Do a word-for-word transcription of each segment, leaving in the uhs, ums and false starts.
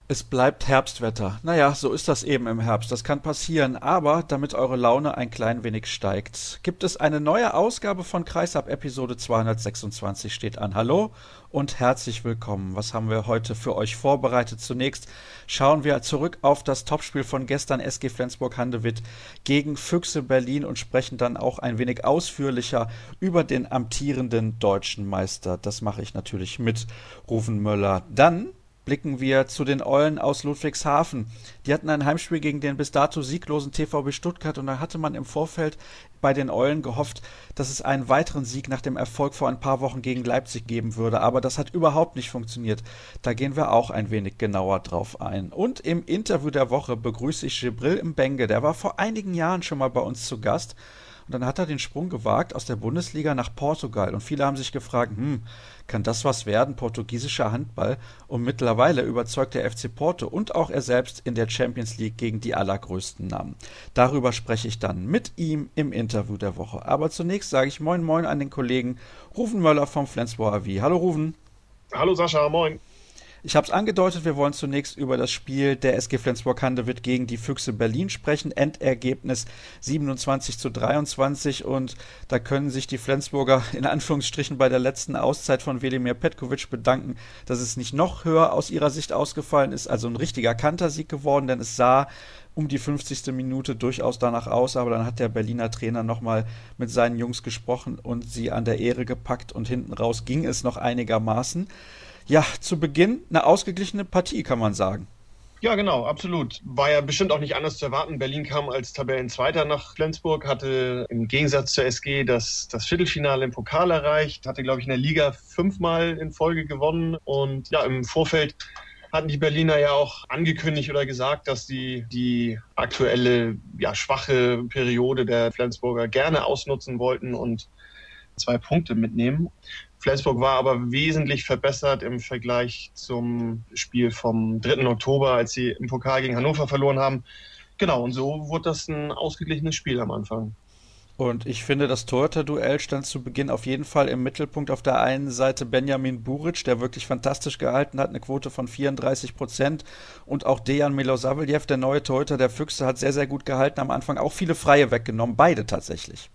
Es bleibt Herbstwetter. Naja, so ist das eben im Herbst. Das kann passieren. Aber damit eure Laune ein klein wenig steigt, gibt es eine neue Ausgabe von Kreisab. Episode zweihundertsechsundzwanzig steht an. Hallo und herzlich willkommen. Was haben wir heute für euch vorbereitet? Zunächst schauen wir zurück auf das Topspiel von gestern, S G Flensburg-Handewitt gegen Füchse Berlin, und sprechen dann auch ein wenig ausführlicher über den amtierenden deutschen Meister. Das mache ich natürlich mit Ruven Möller. Dann blicken wir zu den Eulen aus Ludwigshafen. Die hatten ein Heimspiel gegen den bis dato sieglosen T V B Stuttgart, und da hatte man im Vorfeld bei den Eulen gehofft, dass es einen weiteren Sieg nach dem Erfolg vor ein paar Wochen gegen Leipzig geben würde. Aber das hat überhaupt nicht funktioniert. Da gehen wir auch ein wenig genauer drauf ein. Und im Interview der Woche begrüße ich Jibril Mbenge. Der war vor einigen Jahren schon mal bei uns zu Gast. Und dann hat er den Sprung gewagt aus der Bundesliga nach Portugal. Und viele haben sich gefragt, hm, kann das was werden, portugiesischer Handball? Und mittlerweile überzeugt der F C Porto und auch er selbst in der Champions League gegen die allergrößten Namen. Darüber spreche ich dann mit ihm im Interview der Woche. Aber zunächst sage ich Moin Moin an den Kollegen Ruven Möller vom Flensburger A V. Hallo Ruven. Hallo Sascha, moin. Ich habe es angedeutet, wir wollen zunächst über das Spiel der S G Flensburg-Handewitt gegen die Füchse Berlin sprechen. Endergebnis siebenundzwanzig zu dreiundzwanzig, und da können sich die Flensburger in Anführungsstrichen bei der letzten Auszeit von Velimir Petkovic bedanken, dass es nicht noch höher aus ihrer Sicht ausgefallen ist. Also ein richtiger Kantersieg geworden, denn es sah um die fünfzigste Minute durchaus danach aus, aber dann hat der Berliner Trainer nochmal mit seinen Jungs gesprochen und sie an der Ehre gepackt, und hinten raus ging es noch einigermaßen. Ja, zu Beginn eine ausgeglichene Partie, kann man sagen. Ja, genau, absolut. War ja bestimmt auch nicht anders zu erwarten. Berlin kam als Tabellenzweiter nach Flensburg, hatte im Gegensatz zur S G das, das Viertelfinale im Pokal erreicht, hatte, glaube ich, in der Liga fünfmal in Folge gewonnen. Und ja, im Vorfeld hatten die Berliner ja auch angekündigt oder gesagt, dass sie die aktuelle, ja, schwache Periode der Flensburger gerne ausnutzen wollten und zwei Punkte mitnehmen. Flensburg war aber wesentlich verbessert im Vergleich zum Spiel vom dritten Oktober, als sie im Pokal gegen Hannover verloren haben. Genau, und so wurde das ein ausgeglichenes Spiel am Anfang. Und ich finde, das Torhüter-Duell stand zu Beginn auf jeden Fall im Mittelpunkt. Auf der einen Seite Benjamin Buric, der wirklich fantastisch gehalten hat, eine Quote von vierunddreißig Prozent. Und auch Dejan Milosavljev, der neue Torhüter der Füchse, hat sehr, sehr gut gehalten am Anfang. Auch viele Freie weggenommen, beide tatsächlich.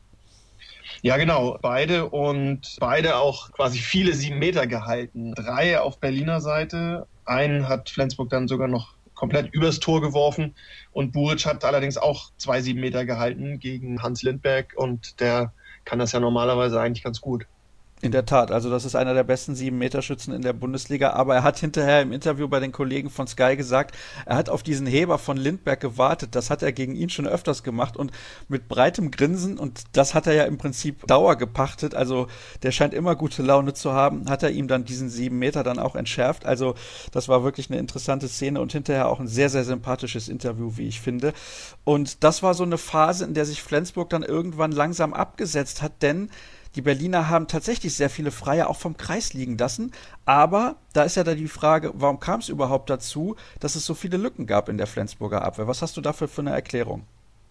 Ja, genau, beide und beide auch quasi viele sieben Meter gehalten. Drei auf Berliner Seite, einen hat Flensburg dann sogar noch komplett übers Tor geworfen, und Buric hat allerdings auch zwei sieben Meter gehalten gegen Hans Lindberg, und der kann das ja normalerweise eigentlich ganz gut. In der Tat, also das ist einer der besten sieben-Meter-Schützen in der Bundesliga, aber er hat hinterher im Interview bei den Kollegen von Sky gesagt, er hat auf diesen Heber von Lindberg gewartet. Das hat er gegen ihn schon öfters gemacht, und mit breitem Grinsen, und das hat er ja im Prinzip Dauer gepachtet, also der scheint immer gute Laune zu haben, hat er ihm dann diesen sieben Meter dann auch entschärft. Also das war wirklich eine interessante Szene und hinterher auch ein sehr, sehr sympathisches Interview, wie ich finde. Und das war so eine Phase, in der sich Flensburg dann irgendwann langsam abgesetzt hat, denn die Berliner haben tatsächlich sehr viele Freie auch vom Kreis liegen lassen, aber da ist ja dann die Frage, warum kam es überhaupt dazu, dass es so viele Lücken gab in der Flensburger Abwehr? Was hast du dafür für eine Erklärung?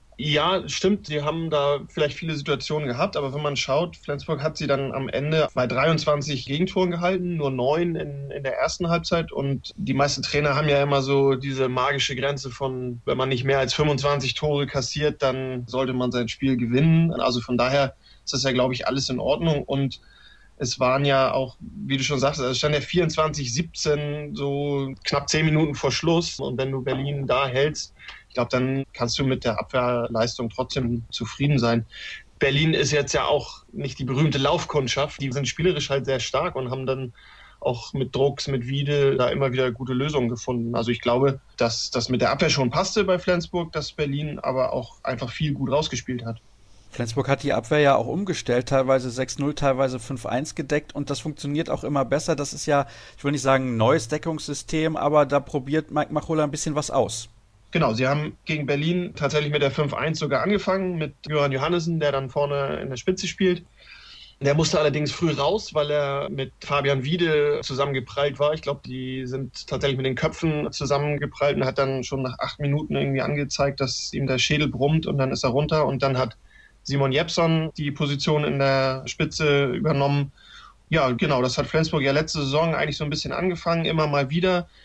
Ja, stimmt, sie haben da vielleicht viele Situationen gehabt, aber wenn man schaut, Flensburg hat sie dann am Ende bei dreiundzwanzig Gegentoren gehalten, nur neun in, in der ersten Halbzeit, und die meisten Trainer haben ja immer so diese magische Grenze von, wenn man nicht mehr als fünfundzwanzig Tore kassiert, dann sollte man sein Spiel gewinnen. Also von daher ist das ja, glaube ich, alles in Ordnung, und es waren ja auch, wie du schon sagst, es stand ja vierundzwanzig siebzehn, so knapp zehn Minuten vor Schluss, und wenn du Berlin da hältst, ich glaube, dann kannst du mit der Abwehrleistung trotzdem zufrieden sein. Berlin ist jetzt ja auch nicht die berühmte Laufkundschaft. Die sind spielerisch halt sehr stark und haben dann auch mit Drucks, mit Wiede da immer wieder gute Lösungen gefunden. Also ich glaube, dass das mit der Abwehr schon passte bei Flensburg, dass Berlin aber auch einfach viel gut rausgespielt hat. Flensburg hat die Abwehr ja auch umgestellt, teilweise sechs null, teilweise fünf eins gedeckt, und das funktioniert auch immer besser. Das ist ja, ich will nicht sagen ein neues Deckungssystem, aber da probiert Mike Machulla ein bisschen was aus. Genau, sie haben gegen Berlin tatsächlich mit der fünf eins sogar angefangen, mit Johann Johannessen, der dann vorne in der Spitze spielt. Der musste allerdings früh raus, weil er mit Fabian Wiede zusammengeprallt war. Ich glaube, die sind tatsächlich mit den Köpfen zusammengeprallt, und hat dann schon nach acht Minuten irgendwie angezeigt, dass ihm der Schädel brummt, und dann ist er runter, und dann hat Simon Jeppsson die Position in der Spitze übernommen. Ja, genau, das hat Flensburg ja letzte Saison eigentlich so ein bisschen angefangen, immer mal wieder.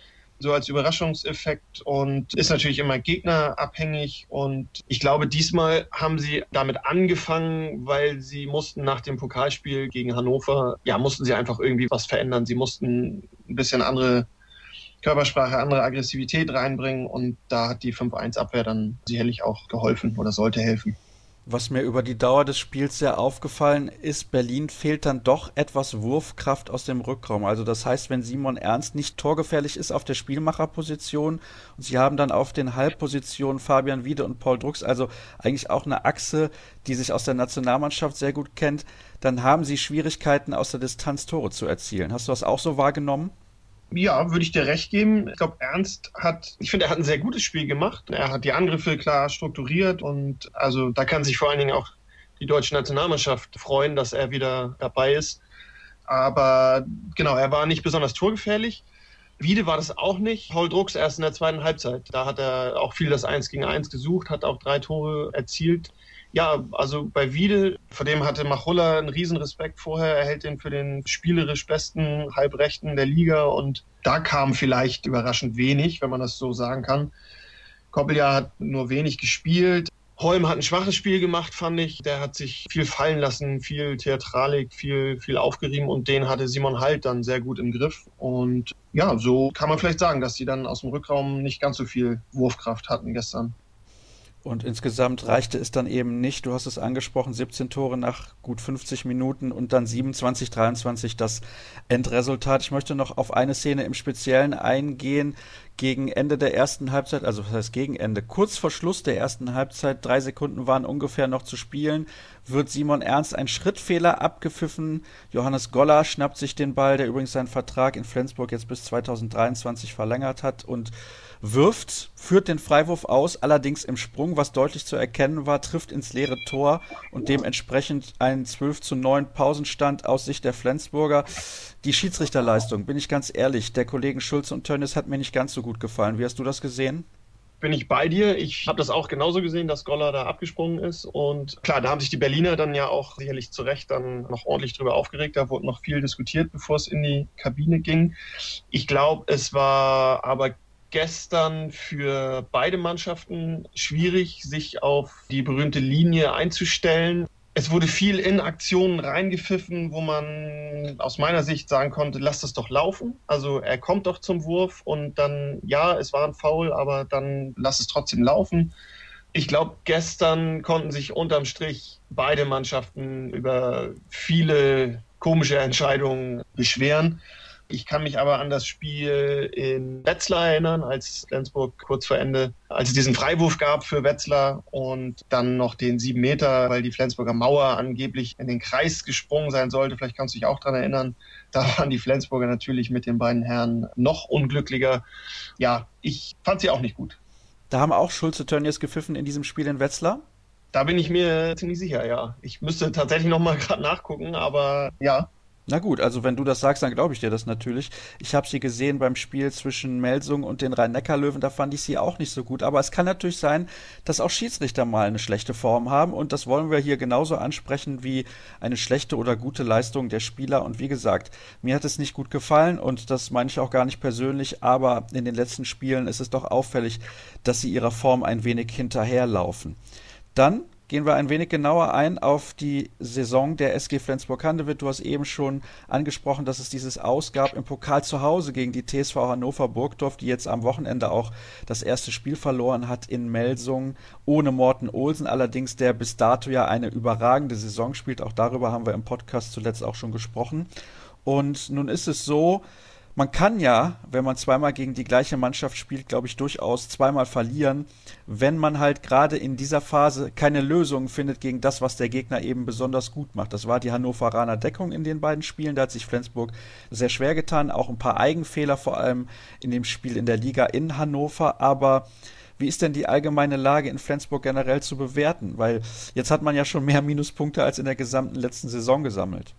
so als Überraschungseffekt und ist natürlich immer gegnerabhängig. Und ich glaube, diesmal haben sie damit angefangen, weil sie mussten nach dem Pokalspiel gegen Hannover, ja, mussten sie einfach irgendwie was verändern. Sie mussten ein bisschen andere Körpersprache, andere Aggressivität reinbringen und da hat die fünf eins Abwehr dann sicherlich auch geholfen oder sollte helfen. Was mir über die Dauer des Spiels sehr aufgefallen ist, Berlin fehlt dann doch etwas Wurfkraft aus dem Rückraum. Also das heißt, wenn Simon Ernst nicht torgefährlich ist auf der Spielmacherposition und sie haben dann auf den Halbpositionen Fabian Wiede und Paul Drucks, also eigentlich auch eine Achse, die sich aus der Nationalmannschaft sehr gut kennt, dann haben sie Schwierigkeiten aus der Distanz Tore zu erzielen. Hast du das auch so wahrgenommen? Ja, würde ich dir recht geben. Ich glaube, Ernst hat, ich finde, er hat ein sehr gutes Spiel gemacht. Er hat die Angriffe klar strukturiert und also da kann sich vor allen Dingen auch die deutsche Nationalmannschaft freuen, dass er wieder dabei ist. Aber genau, er war nicht besonders torgefährlich. Wiede war das auch nicht. Paul Drucks erst in der zweiten Halbzeit. Da hat er auch viel das Eins gegen Eins gesucht, hat auch drei Tore erzielt. Ja, also bei Wiede, vor dem hatte Machulla einen riesen Respekt vorher. Er hält ihn für den spielerisch besten Halbrechten der Liga und da kam vielleicht überraschend wenig, wenn man das so sagen kann. Koppeljahr hat nur wenig gespielt. Holm hat ein schwaches Spiel gemacht, fand ich. Der hat sich viel fallen lassen, viel Theatralik, viel, viel aufgerieben und den hatte Simon Halt dann sehr gut im Griff. Und ja, so kann man vielleicht sagen, dass sie dann aus dem Rückraum nicht ganz so viel Wurfkraft hatten gestern. Und insgesamt reichte es dann eben nicht, du hast es angesprochen, siebzehn Tore nach gut fünfzig Minuten und dann siebenundzwanzig dreiundzwanzig das Endresultat. Ich möchte noch auf eine Szene im Speziellen eingehen. Gegen Ende der ersten Halbzeit, also was heißt gegen Ende, kurz vor Schluss der ersten Halbzeit, drei Sekunden waren ungefähr noch zu spielen, wird Simon Ernst ein Schrittfehler abgepfiffen. Johannes Goller schnappt sich den Ball, der übrigens seinen Vertrag in Flensburg jetzt bis zweitausenddreiundzwanzig verlängert hat und wirft, führt den Freiwurf aus, allerdings im Sprung, was deutlich zu erkennen war, trifft ins leere Tor und dementsprechend ein zwölf zu neun Pausenstand aus Sicht der Flensburger. Die Schiedsrichterleistung, bin ich ganz ehrlich, der Kollegen Schulze und Tönnies hat mir nicht ganz so gut gefallen. Wie hast du das gesehen? Bin ich bei dir. Ich habe das auch genauso gesehen, dass Goller da abgesprungen ist. Und klar, da haben sich die Berliner dann ja auch sicherlich zu Recht dann noch ordentlich drüber aufgeregt. Da wurde noch viel diskutiert, bevor es in die Kabine ging. Ich glaube, es war aber gestern für beide Mannschaften schwierig, sich auf die berühmte Linie einzustellen. Es wurde viel in Aktionen reingepfiffen, wo man aus meiner Sicht sagen konnte, lass das doch laufen. Also er kommt doch zum Wurf und dann, ja, es war ein Foul, aber dann lass es trotzdem laufen. Ich glaube, gestern konnten sich unterm Strich beide Mannschaften über viele komische Entscheidungen beschweren. Ich kann mich aber an das Spiel in Wetzlar erinnern, als Flensburg kurz vor Ende, als es diesen Freiwurf gab für Wetzlar und dann noch den sieben Meter, weil die Flensburger Mauer angeblich in den Kreis gesprungen sein sollte. Vielleicht kannst du dich auch dran erinnern. Da waren die Flensburger natürlich mit den beiden Herren noch unglücklicher. Ja, ich fand sie auch nicht gut. Da haben auch Schulze Tönnies gepfiffen in diesem Spiel in Wetzlar? Da bin ich mir ziemlich sicher, ja. Ich müsste tatsächlich noch mal gerade nachgucken, aber ja. Na gut, also wenn du das sagst, dann glaube ich dir das natürlich. Ich habe sie gesehen beim Spiel zwischen Melsung und den Rhein-Neckar-Löwen, da fand ich sie auch nicht so gut. Aber es kann natürlich sein, dass auch Schiedsrichter mal eine schlechte Form haben und das wollen wir hier genauso ansprechen wie eine schlechte oder gute Leistung der Spieler. Und wie gesagt, mir hat es nicht gut gefallen und das meine ich auch gar nicht persönlich, aber in den letzten Spielen ist es doch auffällig, dass sie ihrer Form ein wenig hinterherlaufen. Dann gehen wir ein wenig genauer ein auf die Saison der S G Flensburg-Handewitt. Du hast eben schon angesprochen, dass es dieses Aus gab im Pokal zu Hause gegen die T S V Hannover Burgdorf, die jetzt am Wochenende auch das erste Spiel verloren hat in Melsung, ohne Morten Olsen, allerdings der bis dato ja eine überragende Saison spielt. Auch darüber haben wir im Podcast zuletzt auch schon gesprochen. Und nun ist es so, man kann ja, wenn man zweimal gegen die gleiche Mannschaft spielt, glaube ich, durchaus zweimal verlieren, wenn man halt gerade in dieser Phase keine Lösung findet gegen das, was der Gegner eben besonders gut macht. Das war die Hannoveraner Deckung in den beiden Spielen, da hat sich Flensburg sehr schwer getan, auch ein paar Eigenfehler, vor allem in dem Spiel in der Liga in Hannover, aber wie ist denn die allgemeine Lage in Flensburg generell zu bewerten? Weil jetzt hat man ja schon mehr Minuspunkte als in der gesamten letzten Saison gesammelt.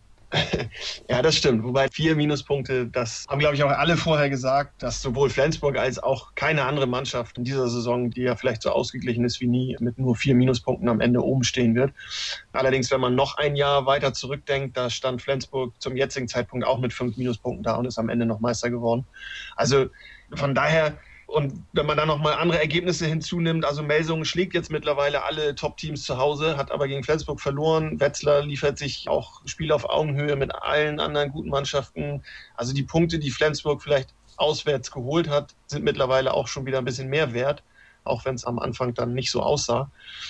Ja, das stimmt. Wobei vier Minuspunkte, das haben, glaube ich, auch alle vorher gesagt, dass sowohl Flensburg als auch keine andere Mannschaft in dieser Saison, die ja vielleicht so ausgeglichen ist wie nie, mit nur vier Minuspunkten am Ende oben stehen wird. Allerdings, wenn man noch ein Jahr weiter zurückdenkt, da stand Flensburg zum jetzigen Zeitpunkt auch mit fünf Minuspunkten da und ist am Ende noch Meister geworden. Also Von daher, und wenn man dann nochmal andere Ergebnisse hinzunimmt, also Melsungen schlägt jetzt mittlerweile alle Top-Teams zu Hause, hat aber gegen Flensburg verloren. Wetzlar liefert sich auch Spiele auf Augenhöhe mit allen anderen guten Mannschaften. Also die Punkte, die Flensburg vielleicht auswärts geholt hat, sind mittlerweile auch schon wieder ein bisschen mehr wert, auch wenn es am Anfang dann nicht so aussah.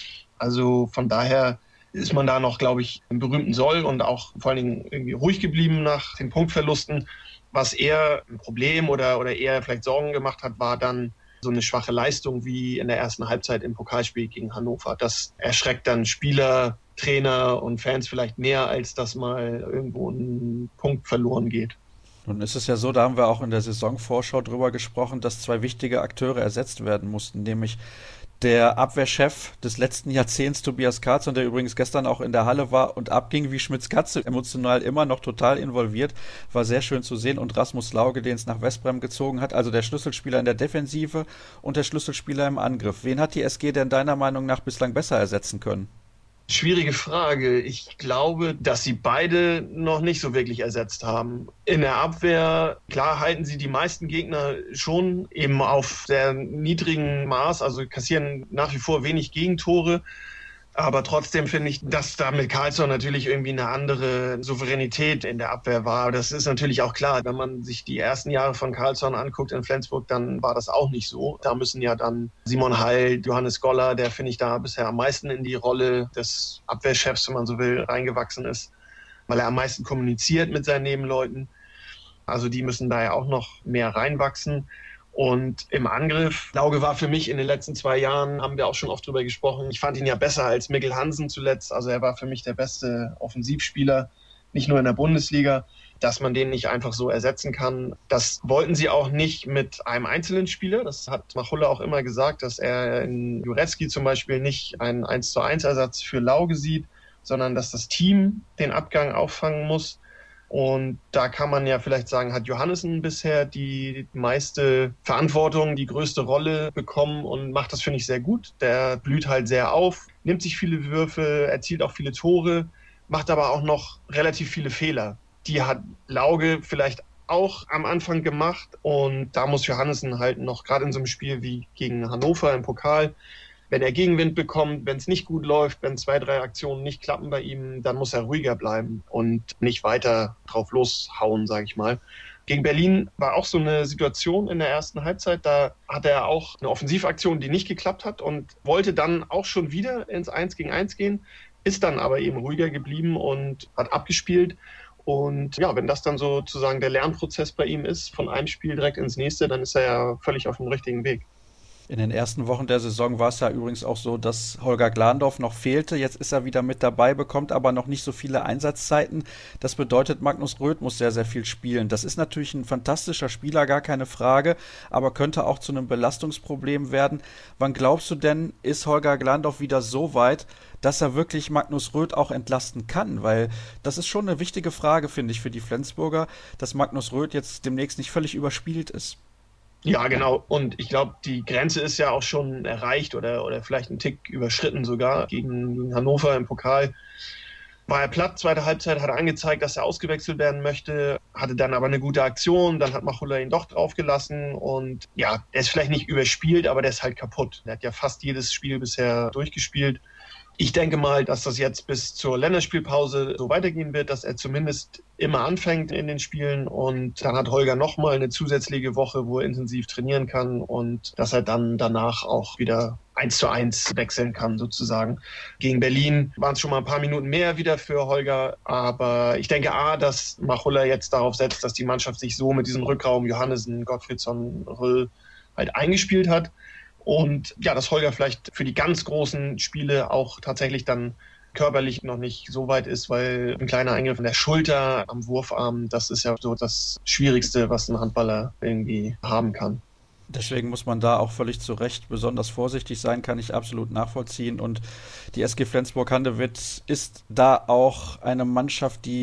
Also von daher ist man da noch, glaube ich, im berühmten Soll und auch vor allen Dingen irgendwie ruhig geblieben nach den Punktverlusten. Was eher ein Problem oder, oder eher vielleicht Sorgen gemacht hat, war dann so eine schwache Leistung wie in der ersten Halbzeit im Pokalspiel gegen Hannover. Das erschreckt dann Spieler, Trainer und Fans vielleicht mehr, als dass mal irgendwo ein Punkt verloren geht. Nun ist es ja so, da haben wir auch in der Saisonvorschau drüber gesprochen, dass zwei wichtige Akteure ersetzt werden mussten, nämlich der Abwehrchef des letzten Jahrzehnts, Tobias Karlsson, der übrigens gestern auch in der Halle war und abging wie Schmitz Katze, emotional immer noch total involviert, war sehr schön zu sehen, und Rasmus Lauge, den es nach Westbrem gezogen hat, also der Schlüsselspieler in der Defensive und der Schlüsselspieler im Angriff. Wen hat die S G denn deiner Meinung nach bislang besser ersetzen können? Schwierige Frage. Ich glaube, dass sie beide noch nicht so wirklich ersetzt haben. In der Abwehr, klar, halten sie die meisten Gegner schon eben auf sehr niedrigem Maß, also kassieren nach wie vor wenig Gegentore. Aber trotzdem finde ich, dass da mit Karlsson natürlich irgendwie eine andere Souveränität in der Abwehr war. Das ist natürlich auch klar. Wenn man sich die ersten Jahre von Karlsson anguckt in Flensburg, dann war das auch nicht so. Da müssen ja dann Simon Heil, Johannes Goller, der finde ich da bisher am meisten in die Rolle des Abwehrchefs, wenn man so will, reingewachsen ist, weil er am meisten kommuniziert mit seinen Nebenleuten. Also die müssen da ja auch noch mehr reinwachsen. Und im Angriff, Lauge war für mich in den letzten zwei Jahren, haben wir auch schon oft drüber gesprochen, ich fand ihn ja besser als Mikkel Hansen zuletzt. Also er war für mich der beste Offensivspieler, nicht nur in der Bundesliga, dass man den nicht einfach so ersetzen kann. Das wollten sie auch nicht mit einem einzelnen Spieler. Das hat Machulla auch immer gesagt, dass er in Jurecki zum Beispiel nicht einen eins zu eins Ersatz für Lauge sieht, sondern dass das Team den Abgang auffangen muss. Und da kann man ja vielleicht sagen, hat Johannessen bisher die meiste Verantwortung, die größte Rolle bekommen und macht das, finde ich, sehr gut. Der blüht halt sehr auf, nimmt sich viele Würfe, erzielt auch viele Tore, macht aber auch noch relativ viele Fehler. Die hat Lauge vielleicht auch am Anfang gemacht, und da muss Johannessen halt noch, gerade in so einem Spiel wie gegen Hannover im Pokal, wenn er Gegenwind bekommt, wenn es nicht gut läuft, wenn zwei, drei Aktionen nicht klappen bei ihm, dann muss er ruhiger bleiben und nicht weiter drauf loshauen, sage ich mal. Gegen Berlin war auch so eine Situation in der ersten Halbzeit, da hatte er auch eine Offensivaktion, die nicht geklappt hat, und wollte dann auch schon wieder ins eins gegen eins gehen, ist dann aber eben ruhiger geblieben und hat abgespielt. Und ja, wenn das dann sozusagen der Lernprozess bei ihm ist, von einem Spiel direkt ins nächste, dann ist er ja völlig auf dem richtigen Weg. In den ersten Wochen der Saison war es ja übrigens auch so, dass Holger Glandorf noch fehlte. Jetzt ist er wieder mit dabei, bekommt aber noch nicht so viele Einsatzzeiten. Das bedeutet, Magnus Röth muss sehr, sehr viel spielen. Das ist natürlich ein fantastischer Spieler, gar keine Frage, aber könnte auch zu einem Belastungsproblem werden. Wann glaubst du denn, ist Holger Glandorf wieder so weit, dass er wirklich Magnus Röth auch entlasten kann? Weil das ist schon eine wichtige Frage, finde ich, für die Flensburger, dass Magnus Röth jetzt demnächst nicht völlig überspielt ist. Ja, genau. Und ich glaube, die Grenze ist ja auch schon erreicht oder, oder vielleicht einen Tick überschritten sogar. Gegen Hannover im Pokal war er platt. Zweite Halbzeit hat er angezeigt, dass er ausgewechselt werden möchte, hatte dann aber eine gute Aktion. Dann hat Machulla ihn doch draufgelassen. Und ja, er ist vielleicht nicht überspielt, aber der ist halt kaputt. Er hat ja fast jedes Spiel bisher durchgespielt. Ich denke mal, dass das jetzt bis zur Länderspielpause so weitergehen wird, dass er zumindest immer anfängt in den Spielen, und dann hat Holger nochmal eine zusätzliche Woche, wo er intensiv trainieren kann, und dass er dann danach auch wieder eins zu eins wechseln kann sozusagen. Gegen Berlin waren es schon mal ein paar Minuten mehr wieder für Holger, aber ich denke A, dass Machulla jetzt darauf setzt, dass die Mannschaft sich so mit diesem Rückraum Johannessen, Gottfriedson, Röll halt eingespielt hat. Und ja, dass Holger vielleicht für die ganz großen Spiele auch tatsächlich dann körperlich noch nicht so weit ist, weil ein kleiner Eingriff in der Schulter am Wurfarm, das ist ja so das Schwierigste, was ein Handballer irgendwie haben kann. Deswegen muss man da auch völlig zu Recht besonders vorsichtig sein, kann ich absolut nachvollziehen. Und die S G Flensburg-Handewitt ist da auch eine Mannschaft, die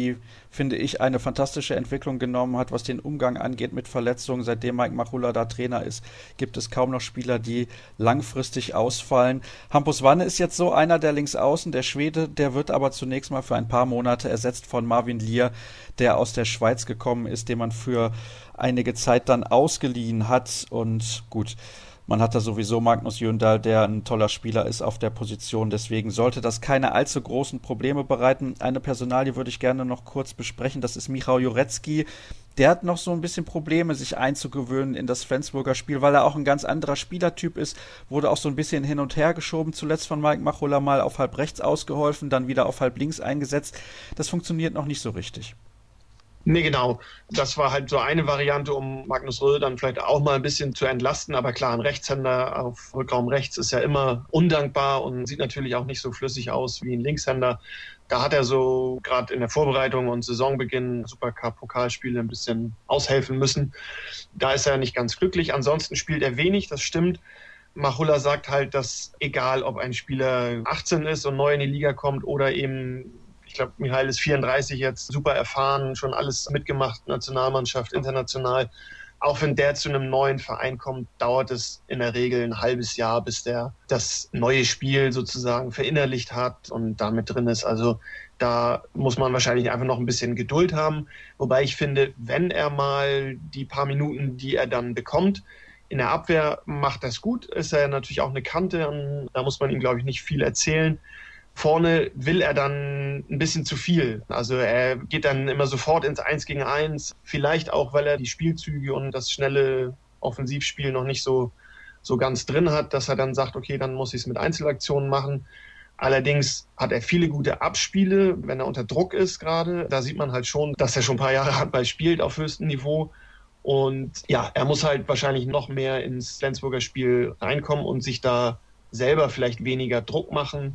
finde ich, eine fantastische Entwicklung genommen hat, was den Umgang angeht mit Verletzungen. Seitdem Mike Machulla da Trainer ist, gibt es kaum noch Spieler, die langfristig ausfallen. Hampus Wanne ist jetzt so einer der Linksaußen, der Schwede, der wird aber zunächst mal für ein paar Monate ersetzt von Marvin Lier, der aus der Schweiz gekommen ist, den man für einige Zeit dann ausgeliehen hat. Und gut, man hat da sowieso Magnus Jöndal, der ein toller Spieler ist auf der Position. Deswegen sollte das keine allzu großen Probleme bereiten. Eine Personalie würde ich gerne noch kurz besprechen. Das ist Michał Jurecki. Der hat noch so ein bisschen Probleme, sich einzugewöhnen in das Flensburger Spiel, weil er auch ein ganz anderer Spielertyp ist. Wurde auch so ein bisschen hin und her geschoben. Zuletzt von Mike Machulla mal auf halb rechts ausgeholfen, dann wieder auf halb links eingesetzt. Das funktioniert noch nicht so richtig. Nee, genau. Das war halt so eine Variante, um Magnus Röhl dann vielleicht auch mal ein bisschen zu entlasten. Aber klar, ein Rechtshänder auf Rückraum rechts ist ja immer undankbar und sieht natürlich auch nicht so flüssig aus wie ein Linkshänder. Da hat er so gerade in der Vorbereitung und Saisonbeginn Supercup-Pokalspiele ein bisschen aushelfen müssen. Da ist er nicht ganz glücklich. Ansonsten spielt er wenig, das stimmt. Machulla sagt halt, dass egal, ob ein Spieler achtzehn ist und neu in die Liga kommt oder eben, ich glaube, Michael ist vierunddreißig jetzt, super erfahren, schon alles mitgemacht, Nationalmannschaft, international. Auch wenn der zu einem neuen Verein kommt, dauert es in der Regel ein halbes Jahr, bis der das neue Spiel sozusagen verinnerlicht hat und damit drin ist. Also da muss man wahrscheinlich einfach noch ein bisschen Geduld haben. Wobei ich finde, wenn er mal die paar Minuten, die er dann bekommt, in der Abwehr macht das gut, ist er natürlich auch eine Kante. Da muss man ihm, glaube ich, nicht viel erzählen. Vorne will er dann ein bisschen zu viel. Also er geht dann immer sofort ins Eins gegen Eins. Vielleicht auch, weil er die Spielzüge und das schnelle Offensivspiel noch nicht so, so ganz drin hat, dass er dann sagt, okay, dann muss ich es mit Einzelaktionen machen. Allerdings hat er viele gute Abspiele, wenn er unter Druck ist gerade. Da sieht man halt schon, dass er schon ein paar Jahre Handball spielt auf höchstem Niveau. Und ja, er muss halt wahrscheinlich noch mehr ins Flensburger Spiel reinkommen und sich da selber vielleicht weniger Druck machen,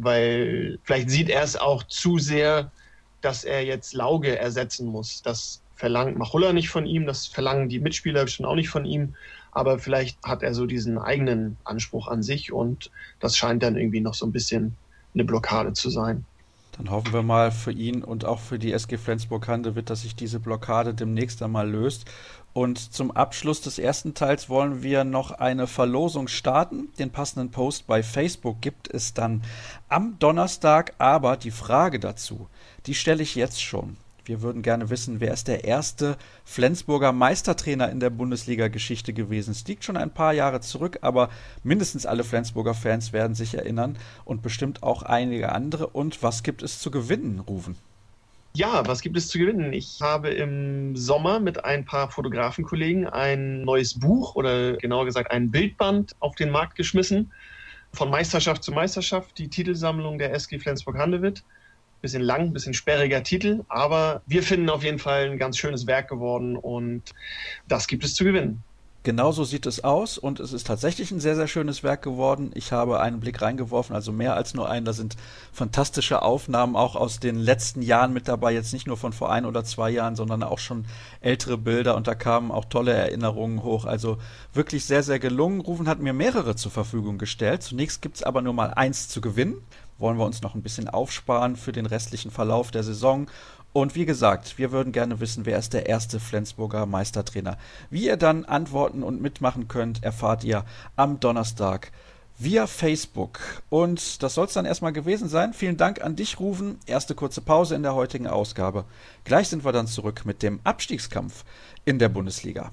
weil vielleicht sieht er es auch zu sehr, dass er jetzt Lauge ersetzen muss. Das verlangt Machulla nicht von ihm, das verlangen die Mitspieler schon auch nicht von ihm, aber vielleicht hat er so diesen eigenen Anspruch an sich und das scheint dann irgendwie noch so ein bisschen eine Blockade zu sein. Dann hoffen wir mal für ihn und auch für die S G Flensburg-Handewitt, dass sich diese Blockade demnächst einmal löst. Und zum Abschluss des ersten Teils wollen wir noch eine Verlosung starten. Den passenden Post bei Facebook gibt es dann am Donnerstag, aber die Frage dazu, die stelle ich jetzt schon. Wir würden gerne wissen, wer ist der erste Flensburger Meistertrainer in der Bundesliga-Geschichte gewesen. Es liegt schon ein paar Jahre zurück, aber mindestens alle Flensburger Fans werden sich erinnern und bestimmt auch einige andere. Und was gibt es zu gewinnen, Ruven? Ja, was gibt es zu gewinnen? Ich habe im Sommer mit ein paar Fotografenkollegen ein neues Buch oder genauer gesagt ein Bildband auf den Markt geschmissen. Von Meisterschaft zu Meisterschaft, die Titelsammlung der S G Flensburg-Handewitt. Bisschen lang, bisschen sperriger Titel, aber wir finden auf jeden Fall ein ganz schönes Werk geworden und das gibt es zu gewinnen. Genauso sieht es aus und es ist tatsächlich ein sehr, sehr schönes Werk geworden. Ich habe einen Blick reingeworfen, also mehr als nur einen. Da sind fantastische Aufnahmen auch aus den letzten Jahren mit dabei, jetzt nicht nur von vor ein oder zwei Jahren, sondern auch schon ältere Bilder und da kamen auch tolle Erinnerungen hoch. Also wirklich sehr, sehr gelungen. Ruven hat mir mehrere zur Verfügung gestellt. Zunächst gibt es aber nur mal eins zu gewinnen. Wollen wir uns noch ein bisschen aufsparen für den restlichen Verlauf der Saison. Und wie gesagt, wir würden gerne wissen, wer ist der erste Flensburger Meistertrainer. Wie ihr dann antworten und mitmachen könnt, erfahrt ihr am Donnerstag via Facebook. Und das soll es dann erstmal gewesen sein. Vielen Dank an dich, Ruven. Erste kurze Pause in der heutigen Ausgabe. Gleich sind wir dann zurück mit dem Abstiegskampf in der Bundesliga.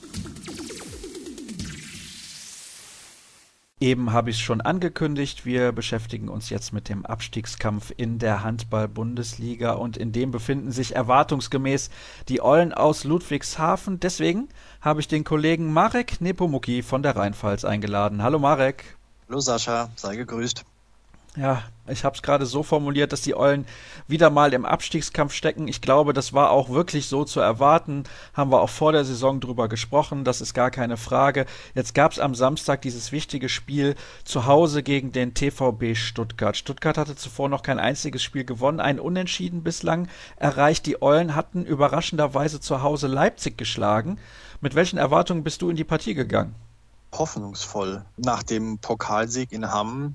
Eben habe ich es schon angekündigt, wir beschäftigen uns jetzt mit dem Abstiegskampf in der Handball-Bundesliga und in dem befinden sich erwartungsgemäß die Eulen aus Ludwigshafen. Deswegen habe ich den Kollegen Marek Nepomuk von der Rheinpfalz eingeladen. Hallo Marek. Hallo Sascha, sei gegrüßt. Ja, ich habe es gerade so formuliert, dass die Eulen wieder mal im Abstiegskampf stecken. Ich glaube, das war auch wirklich so zu erwarten. Haben wir auch vor der Saison drüber gesprochen, das ist gar keine Frage. Jetzt gab es am Samstag dieses wichtige Spiel zu Hause gegen den T V B Stuttgart. Stuttgart hatte zuvor noch kein einziges Spiel gewonnen, ein Unentschieden bislang erreicht. Die Eulen hatten überraschenderweise zu Hause Leipzig geschlagen. Mit welchen Erwartungen bist du in die Partie gegangen? Hoffnungsvoll. Nach dem Pokalsieg in Hamm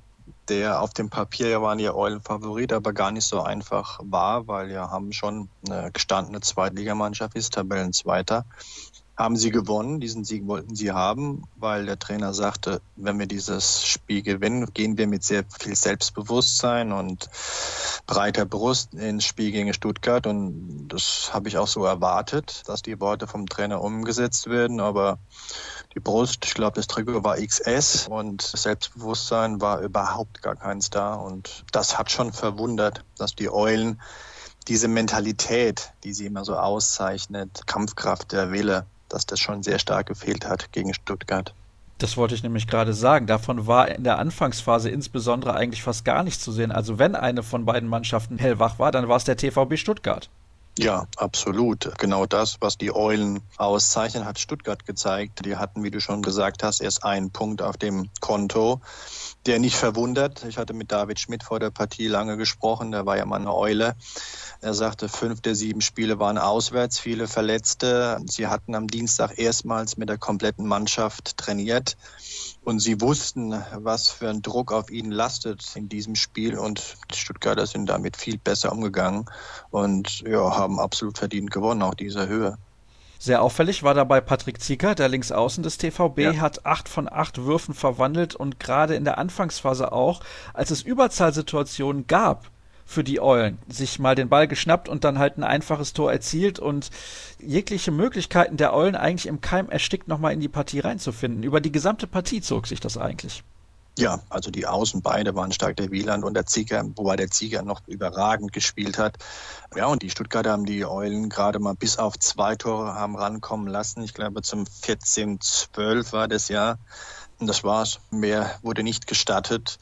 der auf dem Papier ja waren ja Eulen-Favorit, aber gar nicht so einfach war, weil ja haben schon eine gestandene Zweitligamannschaft ist, Tabellenzweiter. Haben sie gewonnen, diesen Sieg wollten sie haben, weil der Trainer sagte, wenn wir dieses Spiel gewinnen, gehen wir mit sehr viel Selbstbewusstsein und breiter Brust ins Spiel gegen Stuttgart. Und das habe ich auch so erwartet, dass die Worte vom Trainer umgesetzt werden. Aber die Brust, ich glaube, das Trikot war X S und Selbstbewusstsein war überhaupt gar keins da. Und das hat schon verwundert, dass die Eulen diese Mentalität, die sie immer so auszeichnet, Kampfkraft, der Wille, dass das schon sehr stark gefehlt hat gegen Stuttgart. Das wollte ich nämlich gerade sagen. Davon war in der Anfangsphase insbesondere eigentlich fast gar nichts zu sehen. Also wenn eine von beiden Mannschaften hellwach war, dann war es der T V B Stuttgart. Ja, absolut. Genau das, was die Eulen auszeichnen, hat Stuttgart gezeigt. Die hatten, wie du schon gesagt hast, erst einen Punkt auf dem Konto, der nicht verwundert. Ich hatte mit David Schmidt vor der Partie lange gesprochen, der war ja mal eine Eule. Er sagte, fünf der sieben Spiele waren auswärts, viele Verletzte. Sie hatten am Dienstag erstmals mit der kompletten Mannschaft trainiert. Und sie wussten, was für ein Druck auf ihnen lastet in diesem Spiel. Und die Stuttgarter sind damit viel besser umgegangen und ja, haben absolut verdient gewonnen, auch diese Höhe. Sehr auffällig war dabei Patrick Zieker, der Linksaußen des T V B, ja. Hat acht von acht Würfen verwandelt und gerade in der Anfangsphase auch, als es Überzahlsituationen gab für die Eulen, sich mal den Ball geschnappt und dann halt ein einfaches Tor erzielt und jegliche Möglichkeiten der Eulen eigentlich im Keim erstickt, nochmal in die Partie reinzufinden. Über die gesamte Partie zog sich das eigentlich. Ja, also die Außen beide waren stark, der Wieland und der Zieger, wobei der Zieger noch überragend gespielt hat. Ja, und die Stuttgarter haben die Eulen gerade mal bis auf zwei Tore haben rankommen lassen. Ich glaube, zum vierzehn zwölf war das ja. Und das war's. Mehr wurde nicht gestattet.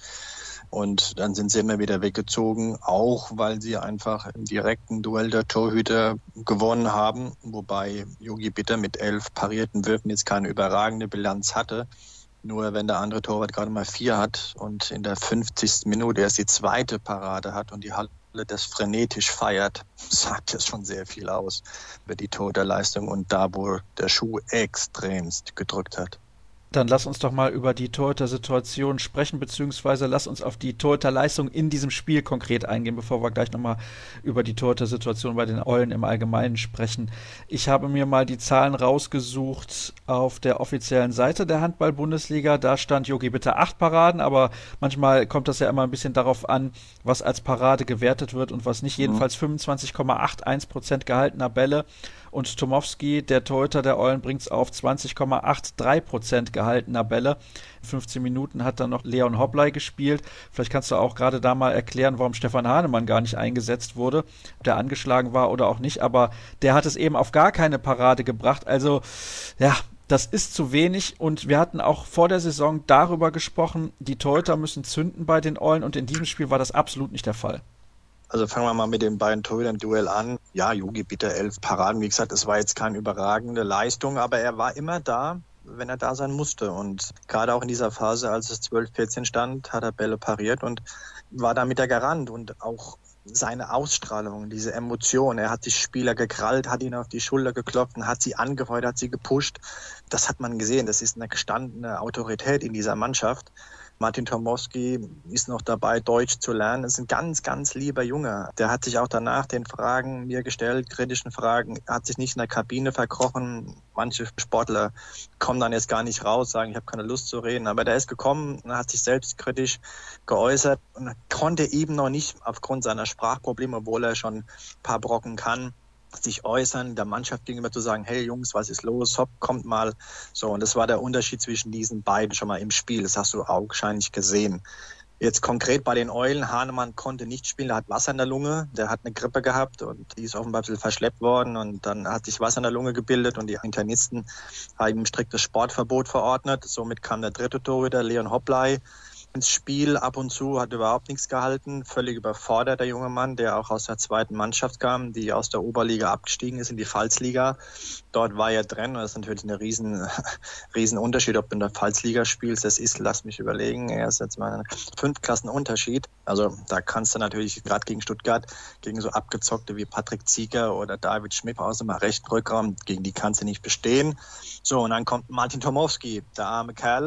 Und dann sind sie immer wieder weggezogen, auch weil sie einfach im direkten Duell der Torhüter gewonnen haben. Wobei Yogi Bitter mit elf parierten Würfen jetzt keine überragende Bilanz hatte. Nur wenn der andere Torwart gerade mal vier hat und in der fünfzigsten Minute erst die zweite Parade hat und die Halle das frenetisch feiert, sagt das schon sehr viel aus über die Torhüterleistung und da, wo der Schuh extremst gedrückt hat. Dann lass uns doch mal über die Torhüter-Situation sprechen, beziehungsweise lass uns auf die Torhüter-Leistung in diesem Spiel konkret eingehen, bevor wir gleich nochmal über die Torhüter-Situation bei den Eulen im Allgemeinen sprechen. Ich habe mir mal die Zahlen rausgesucht auf der offiziellen Seite der Handball-Bundesliga. Da stand Yogi Bitter acht Paraden, aber manchmal kommt das ja immer ein bisschen darauf an, was als Parade gewertet wird und was nicht. Mhm. Jedenfalls fünfundzwanzig Komma einundachtzig Prozent gehaltener Bälle. Und Tomowski, der Torhüter der Eulen, bringt es auf zwanzig Komma dreiundachtzig Prozent gehaltener Bälle. fünfzehn Minuten hat dann noch Leon Hopley gespielt. Vielleicht kannst du auch gerade da mal erklären, warum Stefan Hahnemann gar nicht eingesetzt wurde, ob der angeschlagen war oder auch nicht. Aber der hat es eben auf gar keine Parade gebracht. Also, ja, das ist zu wenig und wir hatten auch vor der Saison darüber gesprochen, die Torhüter müssen zünden bei den Eulen und in diesem Spiel war das absolut nicht der Fall. Also fangen wir mal mit den beiden Torhütern Duell an. Ja, Yogi Bitter, elf Paraden. Wie gesagt, es war jetzt keine überragende Leistung, aber er war immer da, wenn er da sein musste. Und gerade auch in dieser Phase, als es zwölf vierzehn stand, hat er Bälle pariert und war damit der Garant. Und auch seine Ausstrahlung, diese Emotion. Er hat die Spieler gekrallt, hat ihnen auf die Schulter geklopft und hat sie angefeuert, hat sie gepusht. Das hat man gesehen. Das ist eine gestandene Autorität in dieser Mannschaft. Martin Tomowski ist noch dabei, Deutsch zu lernen. Das ist ein ganz, ganz lieber Junge. Der hat sich auch danach den Fragen mir gestellt, kritischen Fragen, hat sich nicht in der Kabine verkrochen. Manche Sportler kommen dann jetzt gar nicht raus, sagen, ich habe keine Lust zu reden. Aber der ist gekommen und hat sich selbstkritisch geäußert und konnte eben noch nicht aufgrund seiner Sprachprobleme, obwohl er schon ein paar Brocken kann, sich äußern, der Mannschaft gegenüber zu sagen, hey Jungs, was ist los, hopp, kommt mal. So, und das war der Unterschied zwischen diesen beiden schon mal im Spiel. Das hast du augenscheinlich gesehen. Jetzt konkret bei den Eulen, Hahnemann konnte nicht spielen, der hat Wasser in der Lunge, der hat eine Grippe gehabt und die ist offenbar ein bisschen verschleppt worden und dann hat sich Wasser in der Lunge gebildet und die Internisten haben ihm striktes Sportverbot verordnet. Somit kam der dritte Torhüter, Leon Hopley, ins Spiel. Ab und zu hat überhaupt nichts gehalten, völlig überfordert der junge Mann, der auch aus der zweiten Mannschaft kam, die aus der Oberliga abgestiegen ist in die Pfalzliga. Dort war er drin und das ist natürlich ein riesen, riesen Unterschied, ob du in der Pfalzliga spielst. Das ist, lass mich überlegen, er ist jetzt mal ein fünf Klassen Unterschied. Also da kannst du natürlich gerade gegen Stuttgart, gegen so Abgezockte wie Patrick Zieger oder David Schmidt aus dem rechten Rückraum, gegen die kannst du nicht bestehen. So, und dann kommt Martin Tomowski, der arme Kerl,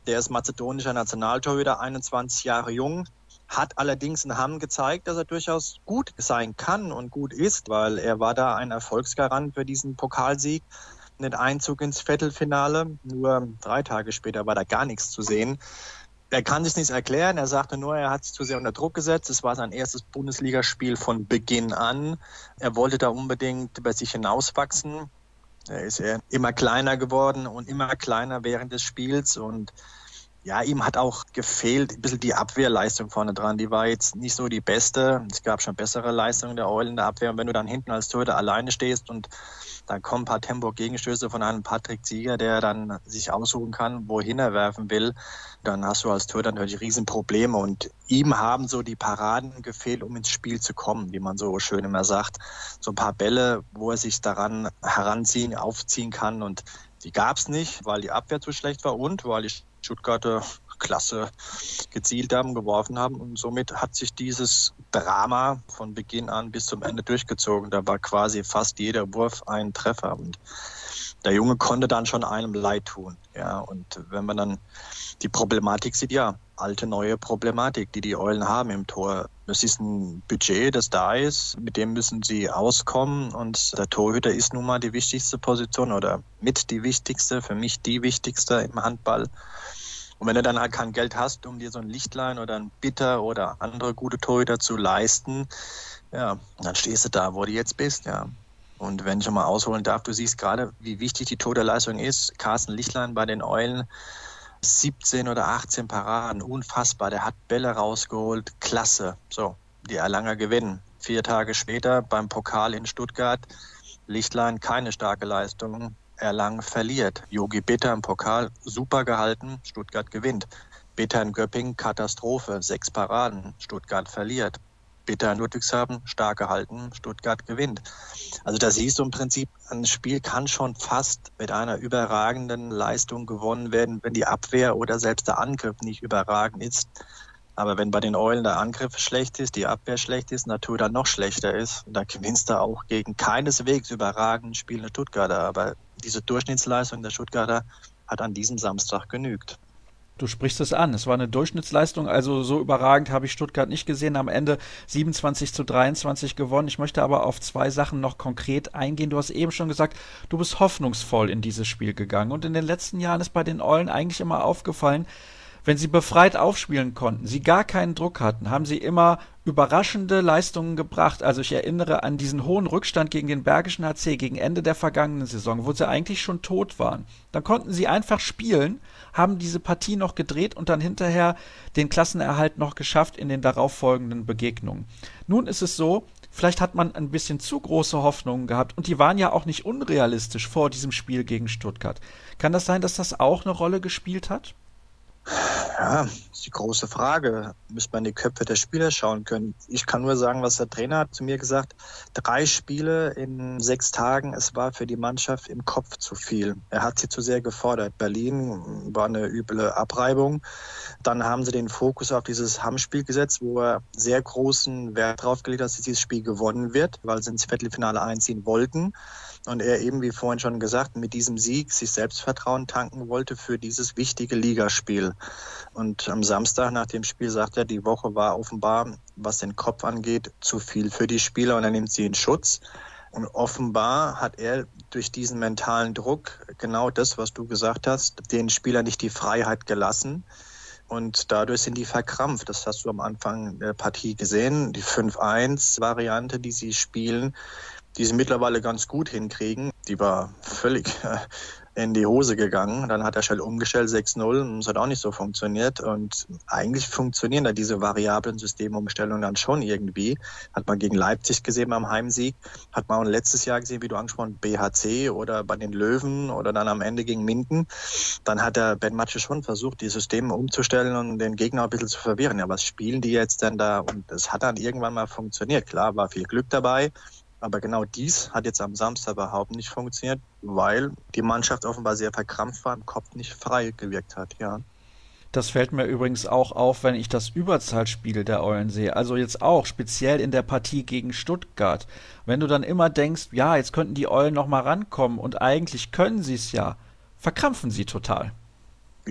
Der ist mazedonischer Nationaltorhüter, einundzwanzig Jahre jung, hat allerdings in Hamm gezeigt, dass er durchaus gut sein kann und gut ist, weil er war da ein Erfolgsgarant für diesen Pokalsieg. Den Einzug ins Viertelfinale. Nur drei Tage später war da gar nichts zu sehen. Er kann sich nichts erklären. Er sagte nur, er hat sich zu sehr unter Druck gesetzt. Es war sein erstes Bundesligaspiel von Beginn an. Er wollte da unbedingt über sich hinauswachsen. Er ist er immer kleiner geworden und immer kleiner während des Spiels. Und ja, ihm hat auch gefehlt ein bisschen die Abwehrleistung vorne dran. Die war jetzt nicht so die beste. Es gab schon bessere Leistungen der Eulen in der Abwehr. Und wenn du dann hinten als Torhüter alleine stehst und dann kommen ein paar Tempo-Gegenstöße von einem Patrick Zieger, der dann sich aussuchen kann, wohin er werfen will, dann hast du als Torhüter natürlich Riesenprobleme. Und ihm haben so die Paraden gefehlt, um ins Spiel zu kommen, wie man so schön immer sagt. So ein paar Bälle, wo er sich daran heranziehen, aufziehen kann. Und die gab's nicht, weil die Abwehr zu schlecht war und weil die Stuttgarter klasse gezielt haben, geworfen haben. Und somit hat sich dieses Drama von Beginn an bis zum Ende durchgezogen. Da war quasi fast jeder Wurf ein Treffer. Und der Junge konnte dann schon einem leid tun. Ja, und wenn man dann die Problematik sieht, ja, alte, neue Problematik, die die Eulen haben im Tor. Es ist ein Budget, das da ist, mit dem müssen sie auskommen. Und der Torhüter ist nun mal die wichtigste Position oder mit die wichtigste, für mich die wichtigste im Handball. Und wenn du dann halt kein Geld hast, um dir so ein Lichtlein oder ein Bitter oder andere gute Torhüter zu leisten, ja, dann stehst du da, wo du jetzt bist, ja. Und wenn ich mal ausholen darf, du siehst gerade, wie wichtig die Torhüterleistung ist. Carsten Lichtlein bei den Eulen, siebzehn oder achtzehn Paraden, unfassbar. Der hat Bälle rausgeholt, klasse. So, die Erlanger gewinnen. Vier Tage später beim Pokal in Stuttgart, Lichtlein keine starke Leistung. Erlangen verliert. Jogi Bitter im Pokal super gehalten, Stuttgart gewinnt. Bitter in Göppingen, Katastrophe, sechs Paraden, Stuttgart verliert. Bitter in Ludwigshafen, stark gehalten, Stuttgart gewinnt. Also da siehst du im Prinzip, ein Spiel kann schon fast mit einer überragenden Leistung gewonnen werden, wenn die Abwehr oder selbst der Angriff nicht überragend ist. Aber wenn bei den Eulen der Angriff schlecht ist, die Abwehr schlecht ist, Natur dann noch schlechter ist, dann gewinnst du auch gegen keineswegs überragend spielende Stuttgarter. Aber diese Durchschnittsleistung der Stuttgarter hat an diesem Samstag genügt. Du sprichst es an. Es war eine Durchschnittsleistung, also so überragend habe ich Stuttgart nicht gesehen. Am Ende siebenundzwanzig zu dreiundzwanzig gewonnen. Ich möchte aber auf zwei Sachen noch konkret eingehen. Du hast eben schon gesagt, du bist hoffnungsvoll in dieses Spiel gegangen. Und in den letzten Jahren ist bei den Eulen eigentlich immer aufgefallen, wenn sie befreit aufspielen konnten, sie gar keinen Druck hatten, haben sie immer überraschende Leistungen gebracht. Also ich erinnere an diesen hohen Rückstand gegen den Bergischen H C gegen Ende der vergangenen Saison, wo sie eigentlich schon tot waren. Dann konnten sie einfach spielen, haben diese Partie noch gedreht und dann hinterher den Klassenerhalt noch geschafft in den darauffolgenden Begegnungen. Nun ist es so, vielleicht hat man ein bisschen zu große Hoffnungen gehabt und die waren ja auch nicht unrealistisch vor diesem Spiel gegen Stuttgart. Kann das sein, dass das auch eine Rolle gespielt hat? Ja, das ist die große Frage. Müsste man in die Köpfe der Spieler schauen können. Ich kann nur sagen, was der Trainer hat zu mir gesagt. Drei Spiele in sechs Tagen, es war für die Mannschaft im Kopf zu viel. Er hat sie zu sehr gefordert. Berlin war eine üble Abreibung. Dann haben sie den Fokus auf dieses Hamm-Spiel gesetzt, wo er sehr großen Wert drauf gelegt hat, dass dieses Spiel gewonnen wird, weil sie ins Viertelfinale einziehen wollten. Und er eben, wie vorhin schon gesagt, mit diesem Sieg sich Selbstvertrauen tanken wollte für dieses wichtige Ligaspiel. Und am Samstag nach dem Spiel sagt er, die Woche war offenbar, was den Kopf angeht, zu viel für die Spieler und er nimmt sie in Schutz. Und offenbar hat er durch diesen mentalen Druck genau das, was du gesagt hast, den Spielern nicht die Freiheit gelassen. Und dadurch sind die verkrampft. Das hast du am Anfang der Partie gesehen. Die fünf eins Variante, die sie spielen, die sie mittlerweile ganz gut hinkriegen. Die war völlig in die Hose gegangen. Dann hat er schnell umgestellt, sechs null. Und es hat auch nicht so funktioniert. Und eigentlich funktionieren da diese variablen Systemumstellungen dann schon irgendwie. Hat man gegen Leipzig gesehen beim Heimsieg. Hat man auch letztes Jahr gesehen, wie du angesprochen hast, B H C oder bei den Löwen oder dann am Ende gegen Minden. Dann hat der Ben Matsche schon versucht, die Systeme umzustellen und den Gegner ein bisschen zu verwirren. Ja, was spielen die jetzt denn da? Und es hat dann irgendwann mal funktioniert. Klar, war viel Glück dabei. Aber genau dies hat jetzt am Samstag überhaupt nicht funktioniert, weil die Mannschaft offenbar sehr verkrampft war, im Kopf nicht frei gewirkt hat, ja. Das fällt mir übrigens auch auf, wenn ich das Überzahlspiel der Eulen sehe. Also jetzt auch, speziell in der Partie gegen Stuttgart. Wenn du dann immer denkst, ja, jetzt könnten die Eulen noch mal rankommen und eigentlich können sie es ja, verkrampfen sie total. Ja,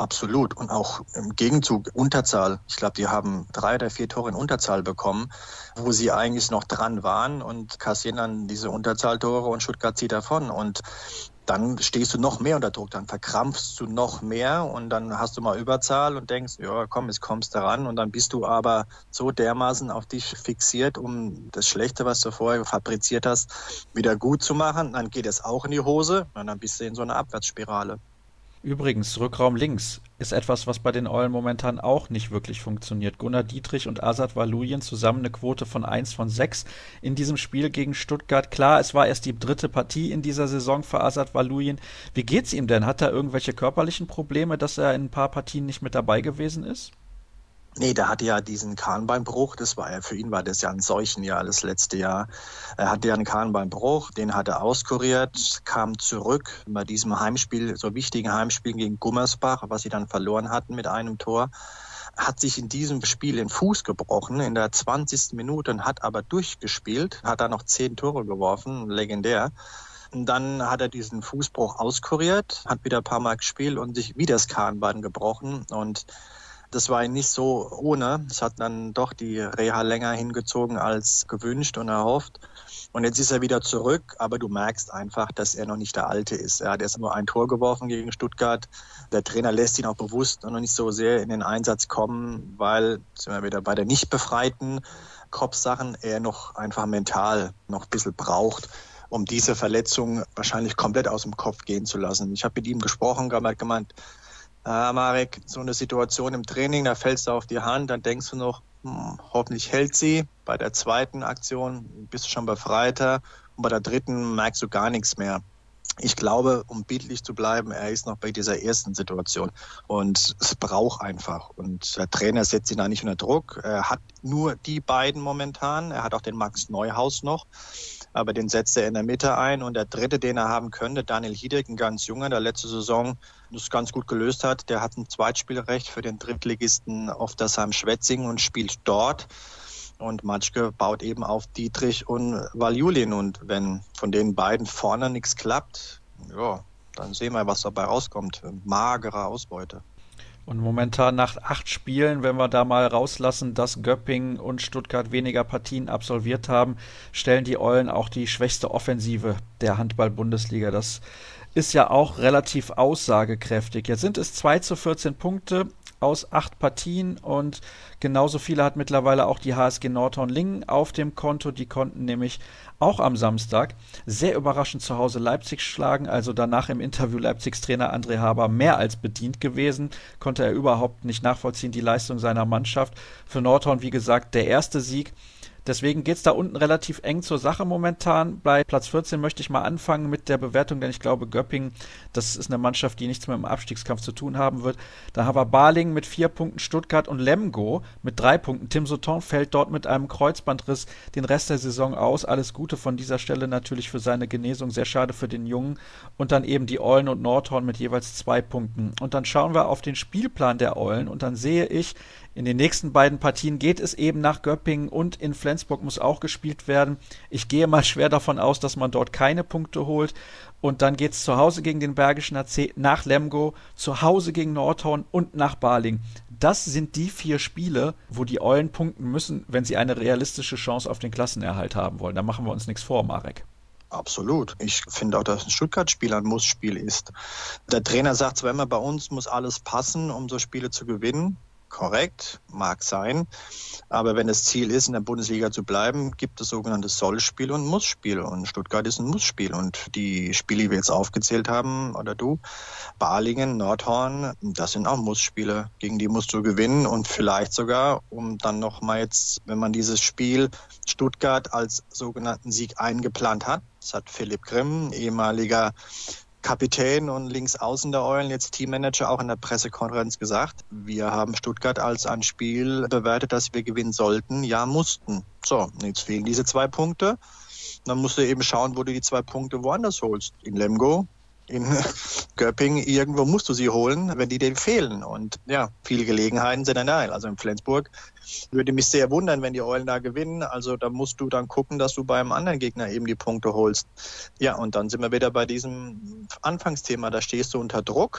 Absolut. Und auch im Gegenzug Unterzahl. Ich glaube, die haben drei oder vier Tore in Unterzahl bekommen, wo sie eigentlich noch dran waren und kassieren dann diese Unterzahltore und Stuttgart zieht davon. Und dann stehst du noch mehr unter Druck, dann verkrampfst du noch mehr und dann hast du mal Überzahl und denkst, ja komm, jetzt kommst du ran und dann bist du aber so dermaßen auf dich fixiert, um das Schlechte, was du vorher fabriziert hast, wieder gut zu machen. Dann geht es auch in die Hose und dann bist du in so einer Abwärtsspirale. Übrigens, Rückraum links ist etwas, was bei den Eulen momentan auch nicht wirklich funktioniert. Gunnar Dietrich und Azad Valuyin zusammen eine Quote von eins von sechs in diesem Spiel gegen Stuttgart. Klar, es war erst die dritte Partie in dieser Saison für Azad Valuyin. Wie geht's ihm denn? Hat er irgendwelche körperlichen Probleme, dass er in ein paar Partien nicht mit dabei gewesen ist? Nee, der hatte ja diesen Kahnbeinbruch, das war ja, für ihn war das ja ein Seuchenjahr, das letzte Jahr. Er hatte ja einen Kahnbeinbruch, den hat er auskuriert, kam zurück bei diesem Heimspiel, so wichtigen Heimspiel gegen Gummersbach, was sie dann verloren hatten mit einem Tor, hat sich in diesem Spiel den Fuß gebrochen in der zwanzigsten Minute und hat aber durchgespielt, hat da noch zehn Tore geworfen, legendär. Und dann hat er diesen Fußbruch auskuriert, hat wieder ein paar Mal gespielt und sich wieder das Kahnbein gebrochen und das war nicht so ohne. Es hat dann doch die Reha länger hingezogen als gewünscht und erhofft. Und jetzt ist er wieder zurück, aber du merkst einfach, dass er noch nicht der Alte ist. Er hat erst nur ein Tor geworfen gegen Stuttgart. Der Trainer lässt ihn auch bewusst noch nicht so sehr in den Einsatz kommen, weil, sind wir wieder bei der nicht befreiten Kopfsachen, er noch einfach mental noch ein bisschen braucht, um diese Verletzung wahrscheinlich komplett aus dem Kopf gehen zu lassen. Ich habe mit ihm gesprochen, er hat gemeint, Ah, Marek, so eine Situation im Training, da fällst du auf die Hand, dann denkst du noch, hm, hoffentlich hält sie. Bei der zweiten Aktion bist du schon befreiter und bei der dritten merkst du gar nichts mehr. Ich glaube, um bildlich zu bleiben, er ist noch bei dieser ersten Situation und es braucht einfach. Und der Trainer setzt ihn da nicht unter Druck. Er hat nur die beiden momentan. Er hat auch den Max Neuhaus noch, aber den setzt er in der Mitte ein. Und der dritte, den er haben könnte, Daniel Hidek, ein ganz junger, der letzte Saison das ganz gut gelöst hat. Der hat ein Zweitspielrecht für den Drittligisten Oftersheim-Schwetzingen und spielt dort. Und Matschke baut eben auf Dietrich und Valuyin. Und wenn von den beiden vorne nichts klappt, ja, dann sehen wir, was dabei rauskommt. Magere Ausbeute. Und momentan nach acht Spielen, wenn wir da mal rauslassen, dass Göppingen und Stuttgart weniger Partien absolviert haben, stellen die Eulen auch die schwächste Offensive der Handball-Bundesliga. Das ist ja auch relativ aussagekräftig. Jetzt sind es zwei zu vierzehn Punkte aus acht Partien und genauso viele hat mittlerweile auch die H S G Nordhorn-Lingen auf dem Konto. Die konnten nämlich auch am Samstag sehr überraschend zu Hause Leipzig schlagen. Also danach im Interview Leipzigs Trainer André Haber mehr als bedient gewesen. Konnte er überhaupt nicht nachvollziehen, die Leistung seiner Mannschaft. Für Nordhorn, wie gesagt, der erste Sieg. Deswegen geht's da unten relativ eng zur Sache momentan. Bei Platz vierzehn möchte ich mal anfangen mit der Bewertung, denn ich glaube, Göppingen, das ist eine Mannschaft, die nichts mehr im Abstiegskampf zu tun haben wird. Da haben wir Balingen mit vier Punkten, Stuttgart und Lemgo mit drei Punkten. Tim Sauton fällt dort mit einem Kreuzbandriss den Rest der Saison aus. Alles Gute von dieser Stelle natürlich für seine Genesung. Sehr schade für den Jungen. Und dann eben die Eulen und Nordhorn mit jeweils zwei Punkten. Und dann schauen wir auf den Spielplan der Eulen und dann sehe ich, in den nächsten beiden Partien geht es eben nach Göppingen und in Flensburg muss auch gespielt werden. Ich gehe mal schwer davon aus, dass man dort keine Punkte holt. Und dann geht es zu Hause gegen den Bergischen A C, nach Lemgo, zu Hause gegen Nordhorn und nach Balingen. Das sind die vier Spiele, wo die Eulen punkten müssen, wenn sie eine realistische Chance auf den Klassenerhalt haben wollen. Da machen wir uns nichts vor, Marek. Absolut. Ich finde auch, dass ein Stuttgart-Spiel ein Muss-Spiel ist. Der Trainer sagt zwar immer, bei uns muss alles passen, um so Spiele zu gewinnen. Korrekt, mag sein. Aber wenn das Ziel ist, in der Bundesliga zu bleiben, gibt es sogenannte Sollspiel und Mussspiel. Und Stuttgart ist ein Mussspiel. Und die Spiele, die wir jetzt aufgezählt haben, oder du, Balingen, Nordhorn, das sind auch Mussspiele. Gegen die musst du gewinnen und vielleicht sogar, um dann nochmal jetzt, wenn man dieses Spiel Stuttgart als sogenannten Sieg eingeplant hat, das hat Philipp Grimm, ehemaliger Kapitän und Linksaußen der Eulen, jetzt Teammanager, auch in der Pressekonferenz gesagt, wir haben Stuttgart als ein Spiel bewertet, das wir gewinnen sollten, ja mussten. So, jetzt fehlen diese zwei Punkte. Dann musst du eben schauen, wo du die zwei Punkte woanders holst. In Lemgo, in Göppingen, irgendwo musst du sie holen, wenn die dir fehlen. Und ja, viele Gelegenheiten sind dann da. Also in Flensburg würde mich sehr wundern, wenn die Eulen da gewinnen. Also da musst du dann gucken, dass du beim anderen Gegner eben die Punkte holst. Ja, und dann sind wir wieder bei diesem Anfangsthema. Da stehst du unter Druck.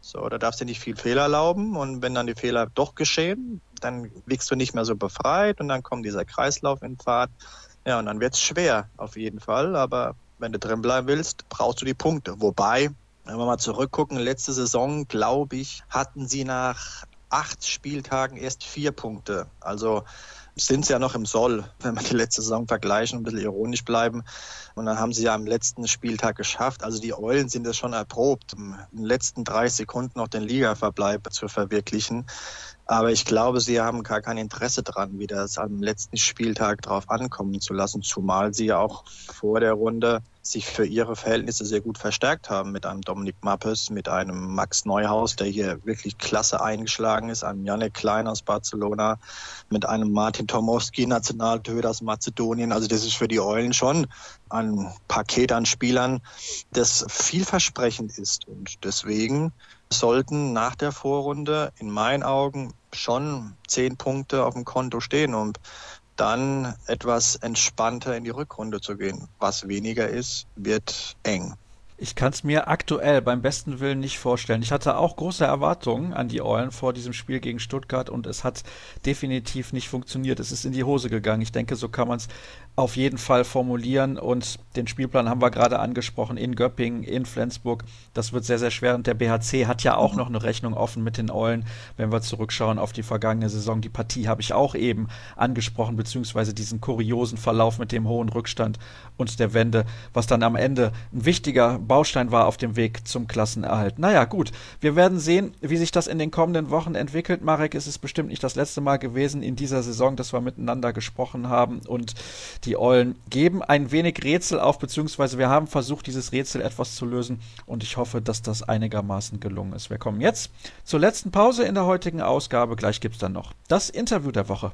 So, da darfst du nicht viel Fehler erlauben und wenn dann die Fehler doch geschehen, dann liegst du nicht mehr so befreit und dann kommt dieser Kreislauf in Fahrt. Ja, und dann wird's schwer auf jeden Fall, aber wenn du drin bleiben willst, brauchst du die Punkte. Wobei, wenn wir mal zurückgucken, letzte Saison, glaube ich, hatten sie nach acht Spieltagen erst vier Punkte. Also sind sie ja noch im Soll, wenn wir die letzte Saison vergleichen und ein bisschen ironisch bleiben. Und dann haben sie ja am letzten Spieltag geschafft. Also die Eulen sind das schon erprobt, in den letzten dreißig Sekunden noch den Ligaverbleib zu verwirklichen. Aber ich glaube, sie haben gar kein Interesse dran, wieder es am letzten Spieltag drauf ankommen zu lassen, zumal sie ja auch vor der Runde sich für ihre Verhältnisse sehr gut verstärkt haben mit einem Dominik Mappes, mit einem Max Neuhaus, der hier wirklich klasse eingeschlagen ist, einem Jannik Klein aus Barcelona, mit einem Martin Tomowski, Nationaltorhüter aus Mazedonien. Also das ist für die Eulen schon ein Paket an Spielern, das vielversprechend ist. Und deswegen sollten nach der Vorrunde in meinen Augen schon zehn Punkte auf dem Konto stehen, um dann etwas entspannter in die Rückrunde zu gehen. Was weniger ist, wird eng. Ich kann es mir aktuell beim besten Willen nicht vorstellen. Ich hatte auch große Erwartungen an die Eulen vor diesem Spiel gegen Stuttgart und es hat definitiv nicht funktioniert. Es ist in die Hose gegangen. Ich denke, so kann man es auf jeden Fall formulieren und den Spielplan haben wir gerade angesprochen in Göppingen, in Flensburg. Das wird sehr, sehr schwer und der B H C hat ja auch noch eine Rechnung offen mit den Eulen, wenn wir zurückschauen auf die vergangene Saison. Die Partie habe ich auch eben angesprochen, beziehungsweise diesen kuriosen Verlauf mit dem hohen Rückstand und der Wende, was dann am Ende ein wichtiger Baustein war auf dem Weg zum Klassenerhalt. Naja, gut, wir werden sehen, wie sich das in den kommenden Wochen entwickelt. Marek, es ist bestimmt nicht das letzte Mal gewesen in dieser Saison, dass wir miteinander gesprochen haben und die Eulen geben ein wenig Rätsel auf, beziehungsweise wir haben versucht, dieses Rätsel etwas zu lösen und ich hoffe, dass das einigermaßen gelungen ist. Wir kommen jetzt zur letzten Pause in der heutigen Ausgabe. Gleich gibt's dann noch das Interview der Woche.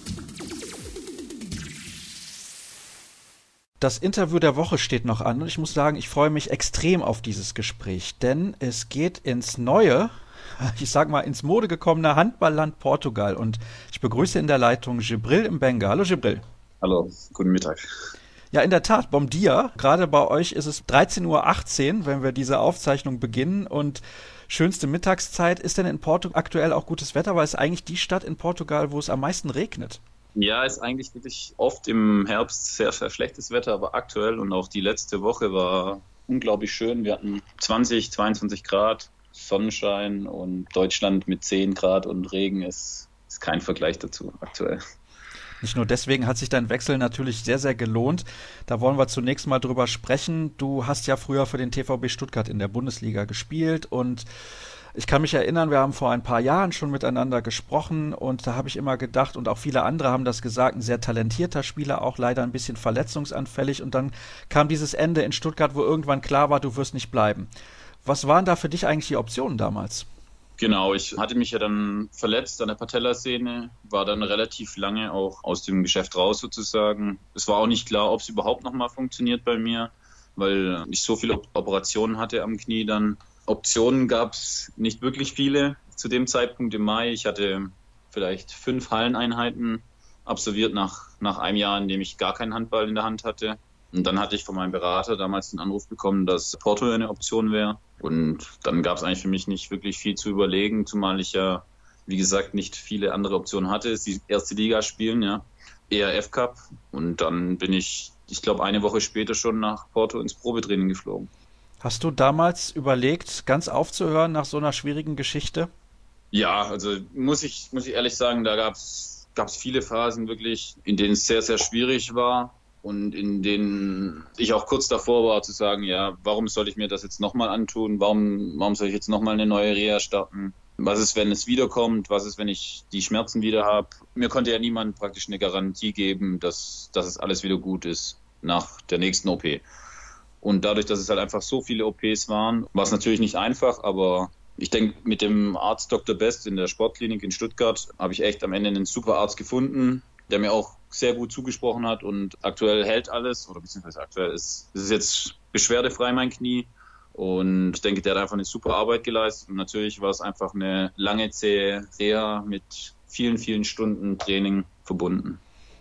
Das Interview der Woche steht noch an und ich muss sagen, ich freue mich extrem auf dieses Gespräch, denn es geht ins neue, ich sag mal ins Mode gekommene Handballland Portugal und ich begrüße in der Leitung Gibril Mbenga. Hallo Gibril. Hallo, guten Mittag. Ja, in der Tat, Bom dia. Gerade bei euch ist es dreizehn Uhr achtzehn, wenn wir diese Aufzeichnung beginnen und schönste Mittagszeit. Ist denn in Porto aktuell auch gutes Wetter, weil es eigentlich die Stadt in Portugal, wo es am meisten regnet? Ja, ist eigentlich wirklich oft im Herbst sehr, sehr schlechtes Wetter, aber aktuell und auch die letzte Woche war unglaublich schön. Wir hatten zwanzig, zweiundzwanzig Grad, Sonnenschein und Deutschland mit zehn Grad und Regen ist, ist kein Vergleich dazu aktuell. Nicht nur deswegen hat sich dein Wechsel natürlich sehr, sehr gelohnt. Da wollen wir zunächst mal drüber sprechen. Du hast ja früher für den T V B Stuttgart in der Bundesliga gespielt und ich kann mich erinnern, wir haben vor ein paar Jahren schon miteinander gesprochen und da habe ich immer gedacht und auch viele andere haben das gesagt, ein sehr talentierter Spieler, auch leider ein bisschen verletzungsanfällig und dann kam dieses Ende in Stuttgart, wo irgendwann klar war, du wirst nicht bleiben. Was waren da für dich eigentlich die Optionen damals? Genau, ich hatte mich ja dann verletzt an der Patellasehne, war dann relativ lange auch aus dem Geschäft raus sozusagen. Es war auch nicht klar, ob es überhaupt nochmal funktioniert bei mir, weil ich so viele Operationen hatte am Knie dann. Optionen gab es nicht wirklich viele zu dem Zeitpunkt im Mai. Ich hatte vielleicht fünf Halleneinheiten absolviert nach, nach einem Jahr, in dem ich gar keinen Handball in der Hand hatte. Und dann hatte ich von meinem Berater damals den Anruf bekommen, dass Porto eine Option wäre. Und dann gab es eigentlich für mich nicht wirklich viel zu überlegen, zumal ich ja, wie gesagt, nicht viele andere Optionen hatte. Es ist die erste Liga spielen, ja, E R F Cup. Und dann bin ich, ich glaube, eine Woche später schon nach Porto ins Probetraining geflogen. Hast du damals überlegt, ganz aufzuhören nach so einer schwierigen Geschichte? Ja, also muss ich, muss ich ehrlich sagen, da gab es viele Phasen wirklich, in denen es sehr, sehr schwierig war. Und in denen ich auch kurz davor war zu sagen, ja, warum soll ich mir das jetzt nochmal antun? Warum, warum soll ich jetzt nochmal eine neue Reha starten? Was ist, wenn es wiederkommt? Was ist, wenn ich die Schmerzen wieder habe? Mir konnte ja niemand praktisch eine Garantie geben, dass, dass es alles wieder gut ist nach der nächsten O P. Und dadurch, dass es halt einfach so viele O Ps waren, war es natürlich nicht einfach, aber ich denke, mit dem Arzt Doktor Best in der Sportklinik in Stuttgart habe ich echt am Ende einen super Arzt gefunden, der mir auch sehr gut zugesprochen hat und aktuell hält alles, oder beziehungsweise aktuell ist es ist jetzt beschwerdefrei, mein Knie. Und ich denke, der hat einfach eine super Arbeit geleistet. Und natürlich war es einfach eine lange, zähe Reha mit vielen, vielen Stunden Training verbunden.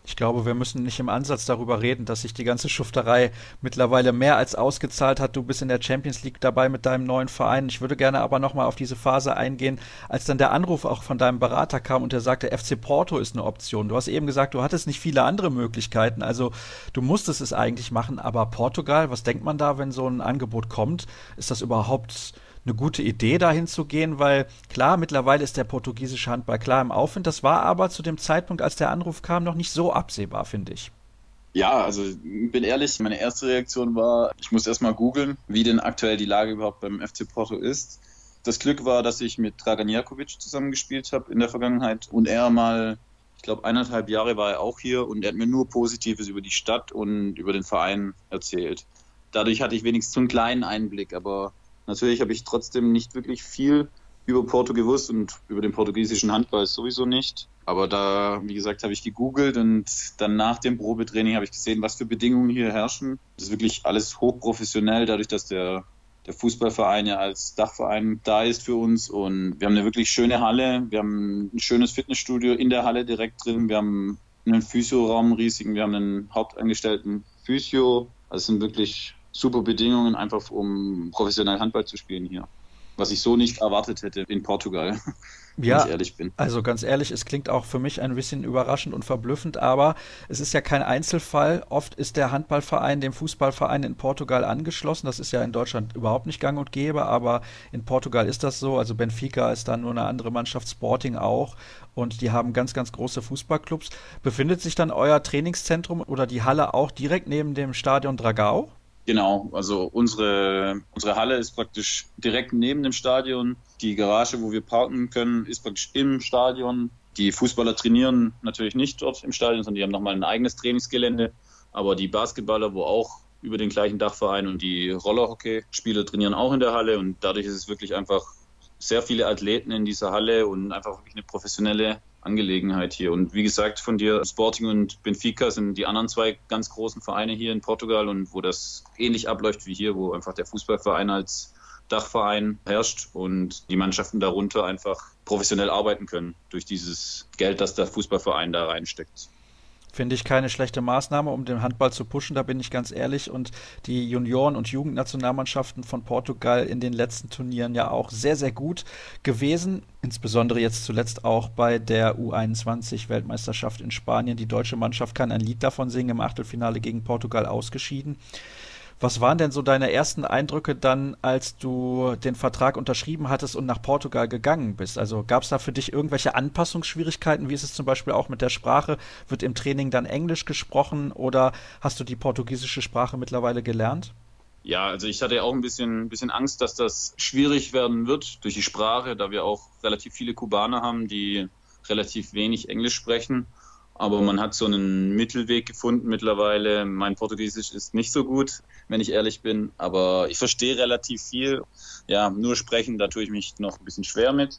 Ich glaube, wir müssen nicht im Ansatz darüber reden, dass sich die ganze Schufterei mittlerweile mehr als ausgezahlt hat. Du bist in der Champions League dabei mit deinem neuen Verein. Ich würde gerne aber nochmal auf diese Phase eingehen, als dann der Anruf auch von deinem Berater kam und der sagte, F C Porto ist eine Option. Du hast eben gesagt, du hattest nicht viele andere Möglichkeiten, also du musstest es eigentlich machen, aber Portugal, was denkt man da, wenn so ein Angebot kommt? Ist das überhaupt eine gute Idee, dahin zu gehen, weil klar, mittlerweile ist der portugiesische Handball klar im Aufwind. Das war aber zu dem Zeitpunkt, als der Anruf kam, noch nicht so absehbar, finde ich. Ja, also bin ehrlich, meine erste Reaktion war, ich muss erstmal googeln, wie denn aktuell die Lage überhaupt beim F C Porto ist. Das Glück war, dass ich mit Dragan Jerkovic zusammengespielt habe in der Vergangenheit und er mal, ich glaube eineinhalb Jahre war er auch hier und er hat mir nur Positives über die Stadt und über den Verein erzählt. Dadurch hatte ich wenigstens so einen kleinen Einblick, aber natürlich habe ich trotzdem nicht wirklich viel über Porto gewusst und über den portugiesischen Handball sowieso nicht. Aber da, wie gesagt, habe ich gegoogelt und dann nach dem Probetraining habe ich gesehen, was für Bedingungen hier herrschen. Das ist wirklich alles hochprofessionell, dadurch, dass der, der Fußballverein ja als Dachverein da ist für uns. Und wir haben eine wirklich schöne Halle. Wir haben ein schönes Fitnessstudio in der Halle direkt drin. Wir haben einen Physioraum, einen riesigen. Wir haben einen hauptangestellten Physio. Also es sind wirklich super Bedingungen, einfach um professionell Handball zu spielen hier. Was ich so nicht erwartet hätte in Portugal, wenn ja, ich ehrlich bin. Also ganz ehrlich, es klingt auch für mich ein bisschen überraschend und verblüffend, aber es ist ja kein Einzelfall. Oft ist der Handballverein dem Fußballverein in Portugal angeschlossen. Das ist ja in Deutschland überhaupt nicht gang und gäbe, aber in Portugal ist das so. Also Benfica ist dann nur eine andere Mannschaft, Sporting auch. Und die haben ganz, ganz große Fußballclubs. Befindet sich dann euer Trainingszentrum oder die Halle auch direkt neben dem Stadion Dragão? Genau, also unsere, unsere Halle ist praktisch direkt neben dem Stadion. Die Garage, wo wir parken können, ist praktisch im Stadion. Die Fußballer trainieren natürlich nicht dort im Stadion, sondern die haben nochmal ein eigenes Trainingsgelände. Aber die Basketballer, wo auch über den gleichen Dachverein und die Rollerhockey-Spieler trainieren auch in der Halle. Und dadurch ist es wirklich einfach sehr viele Athleten in dieser Halle und einfach wirklich eine professionelle Angelegenheit hier. Und wie gesagt, von dir, Sporting und Benfica sind die anderen zwei ganz großen Vereine hier in Portugal und wo das ähnlich abläuft wie hier, wo einfach der Fußballverein als Dachverein herrscht und die Mannschaften darunter einfach professionell arbeiten können durch dieses Geld, das der Fußballverein da reinsteckt. Finde ich keine schlechte Maßnahme, um den Handball zu pushen, da bin ich ganz ehrlich. Und die Junioren- und Jugendnationalmannschaften von Portugal in den letzten Turnieren ja auch sehr, sehr gut gewesen. Insbesondere jetzt zuletzt auch bei der U einundzwanzig-Weltmeisterschaft in Spanien. Die deutsche Mannschaft kann ein Lied davon singen, im Achtelfinale gegen Portugal ausgeschieden. Was waren denn so deine ersten Eindrücke dann, als du den Vertrag unterschrieben hattest und nach Portugal gegangen bist? Also gab es da für dich irgendwelche Anpassungsschwierigkeiten? Wie ist es zum Beispiel auch mit der Sprache? Wird im Training dann Englisch gesprochen oder hast du die portugiesische Sprache mittlerweile gelernt? Ja, also ich hatte auch ein bisschen, ein bisschen Angst, dass das schwierig werden wird durch die Sprache, da wir auch relativ viele Kubaner haben, die relativ wenig Englisch sprechen. Aber man hat so einen Mittelweg gefunden mittlerweile. Mein Portugiesisch ist nicht so gut, wenn ich ehrlich bin. Aber ich verstehe relativ viel. Ja, nur sprechen, da tue ich mich noch ein bisschen schwer mit.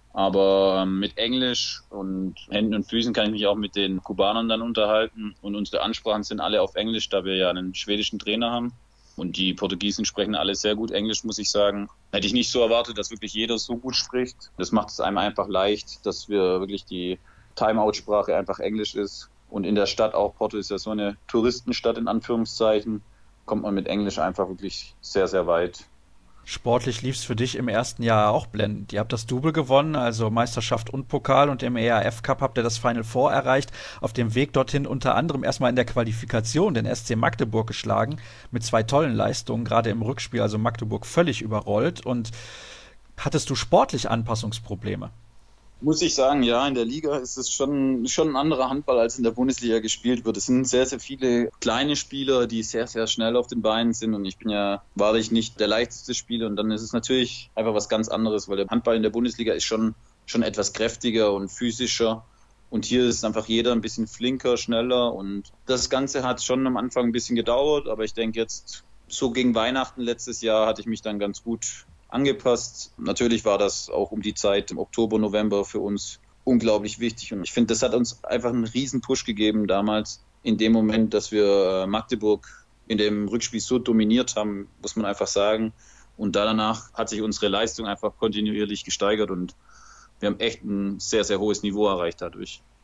Aber mit Englisch und Händen und Füßen kann ich mich auch mit den Kubanern dann unterhalten. Und unsere Ansprachen sind alle auf Englisch, da wir ja einen schwedischen Trainer haben. Und die Portugiesen sprechen alle sehr gut Englisch, muss ich sagen. Hätte ich nicht so erwartet, dass wirklich jeder so gut spricht. Das macht es einem einfach leicht, dass wir wirklich die Timeout-Sprache einfach Englisch ist. Und in der Stadt auch, Porto ist ja so eine Touristenstadt in Anführungszeichen, kommt man mit Englisch einfach wirklich sehr, sehr weit. Sportlich lief es für dich im ersten Jahr auch blendend. Ihr habt das Double gewonnen, also Meisterschaft und Pokal, und im E R F-Cup habt ihr das Final Four erreicht. Auf dem Weg dorthin unter anderem erstmal in der Qualifikation den S C Magdeburg geschlagen, mit zwei tollen Leistungen, gerade im Rückspiel, also Magdeburg völlig überrollt. Und hattest du sportlich Anpassungsprobleme? Muss ich sagen, ja, in der Liga ist es schon, schon ein anderer Handball, als in der Bundesliga gespielt wird. Es sind sehr, sehr viele kleine Spieler, die sehr, sehr schnell auf den Beinen sind. Und ich bin ja wahrlich nicht der leichteste Spieler. Und dann ist es natürlich einfach was ganz anderes, weil der Handball in der Bundesliga ist schon, schon etwas kräftiger und physischer. Und hier ist einfach jeder ein bisschen flinker, schneller. Und das Ganze hat schon am Anfang ein bisschen gedauert. Aber ich denke jetzt, so gegen Weihnachten letztes Jahr hatte ich mich dann ganz gut angepasst. Natürlich war das auch um die Zeit im Oktober, November für uns unglaublich wichtig. Und ich finde, das hat uns einfach einen riesen Push gegeben damals, in dem Moment, dass wir Magdeburg in dem Rückspiel so dominiert haben, muss man einfach sagen. Und danach hat sich unsere Leistung einfach kontinuierlich gesteigert und wir haben echt ein sehr, sehr hohes Niveau erreicht dadurch.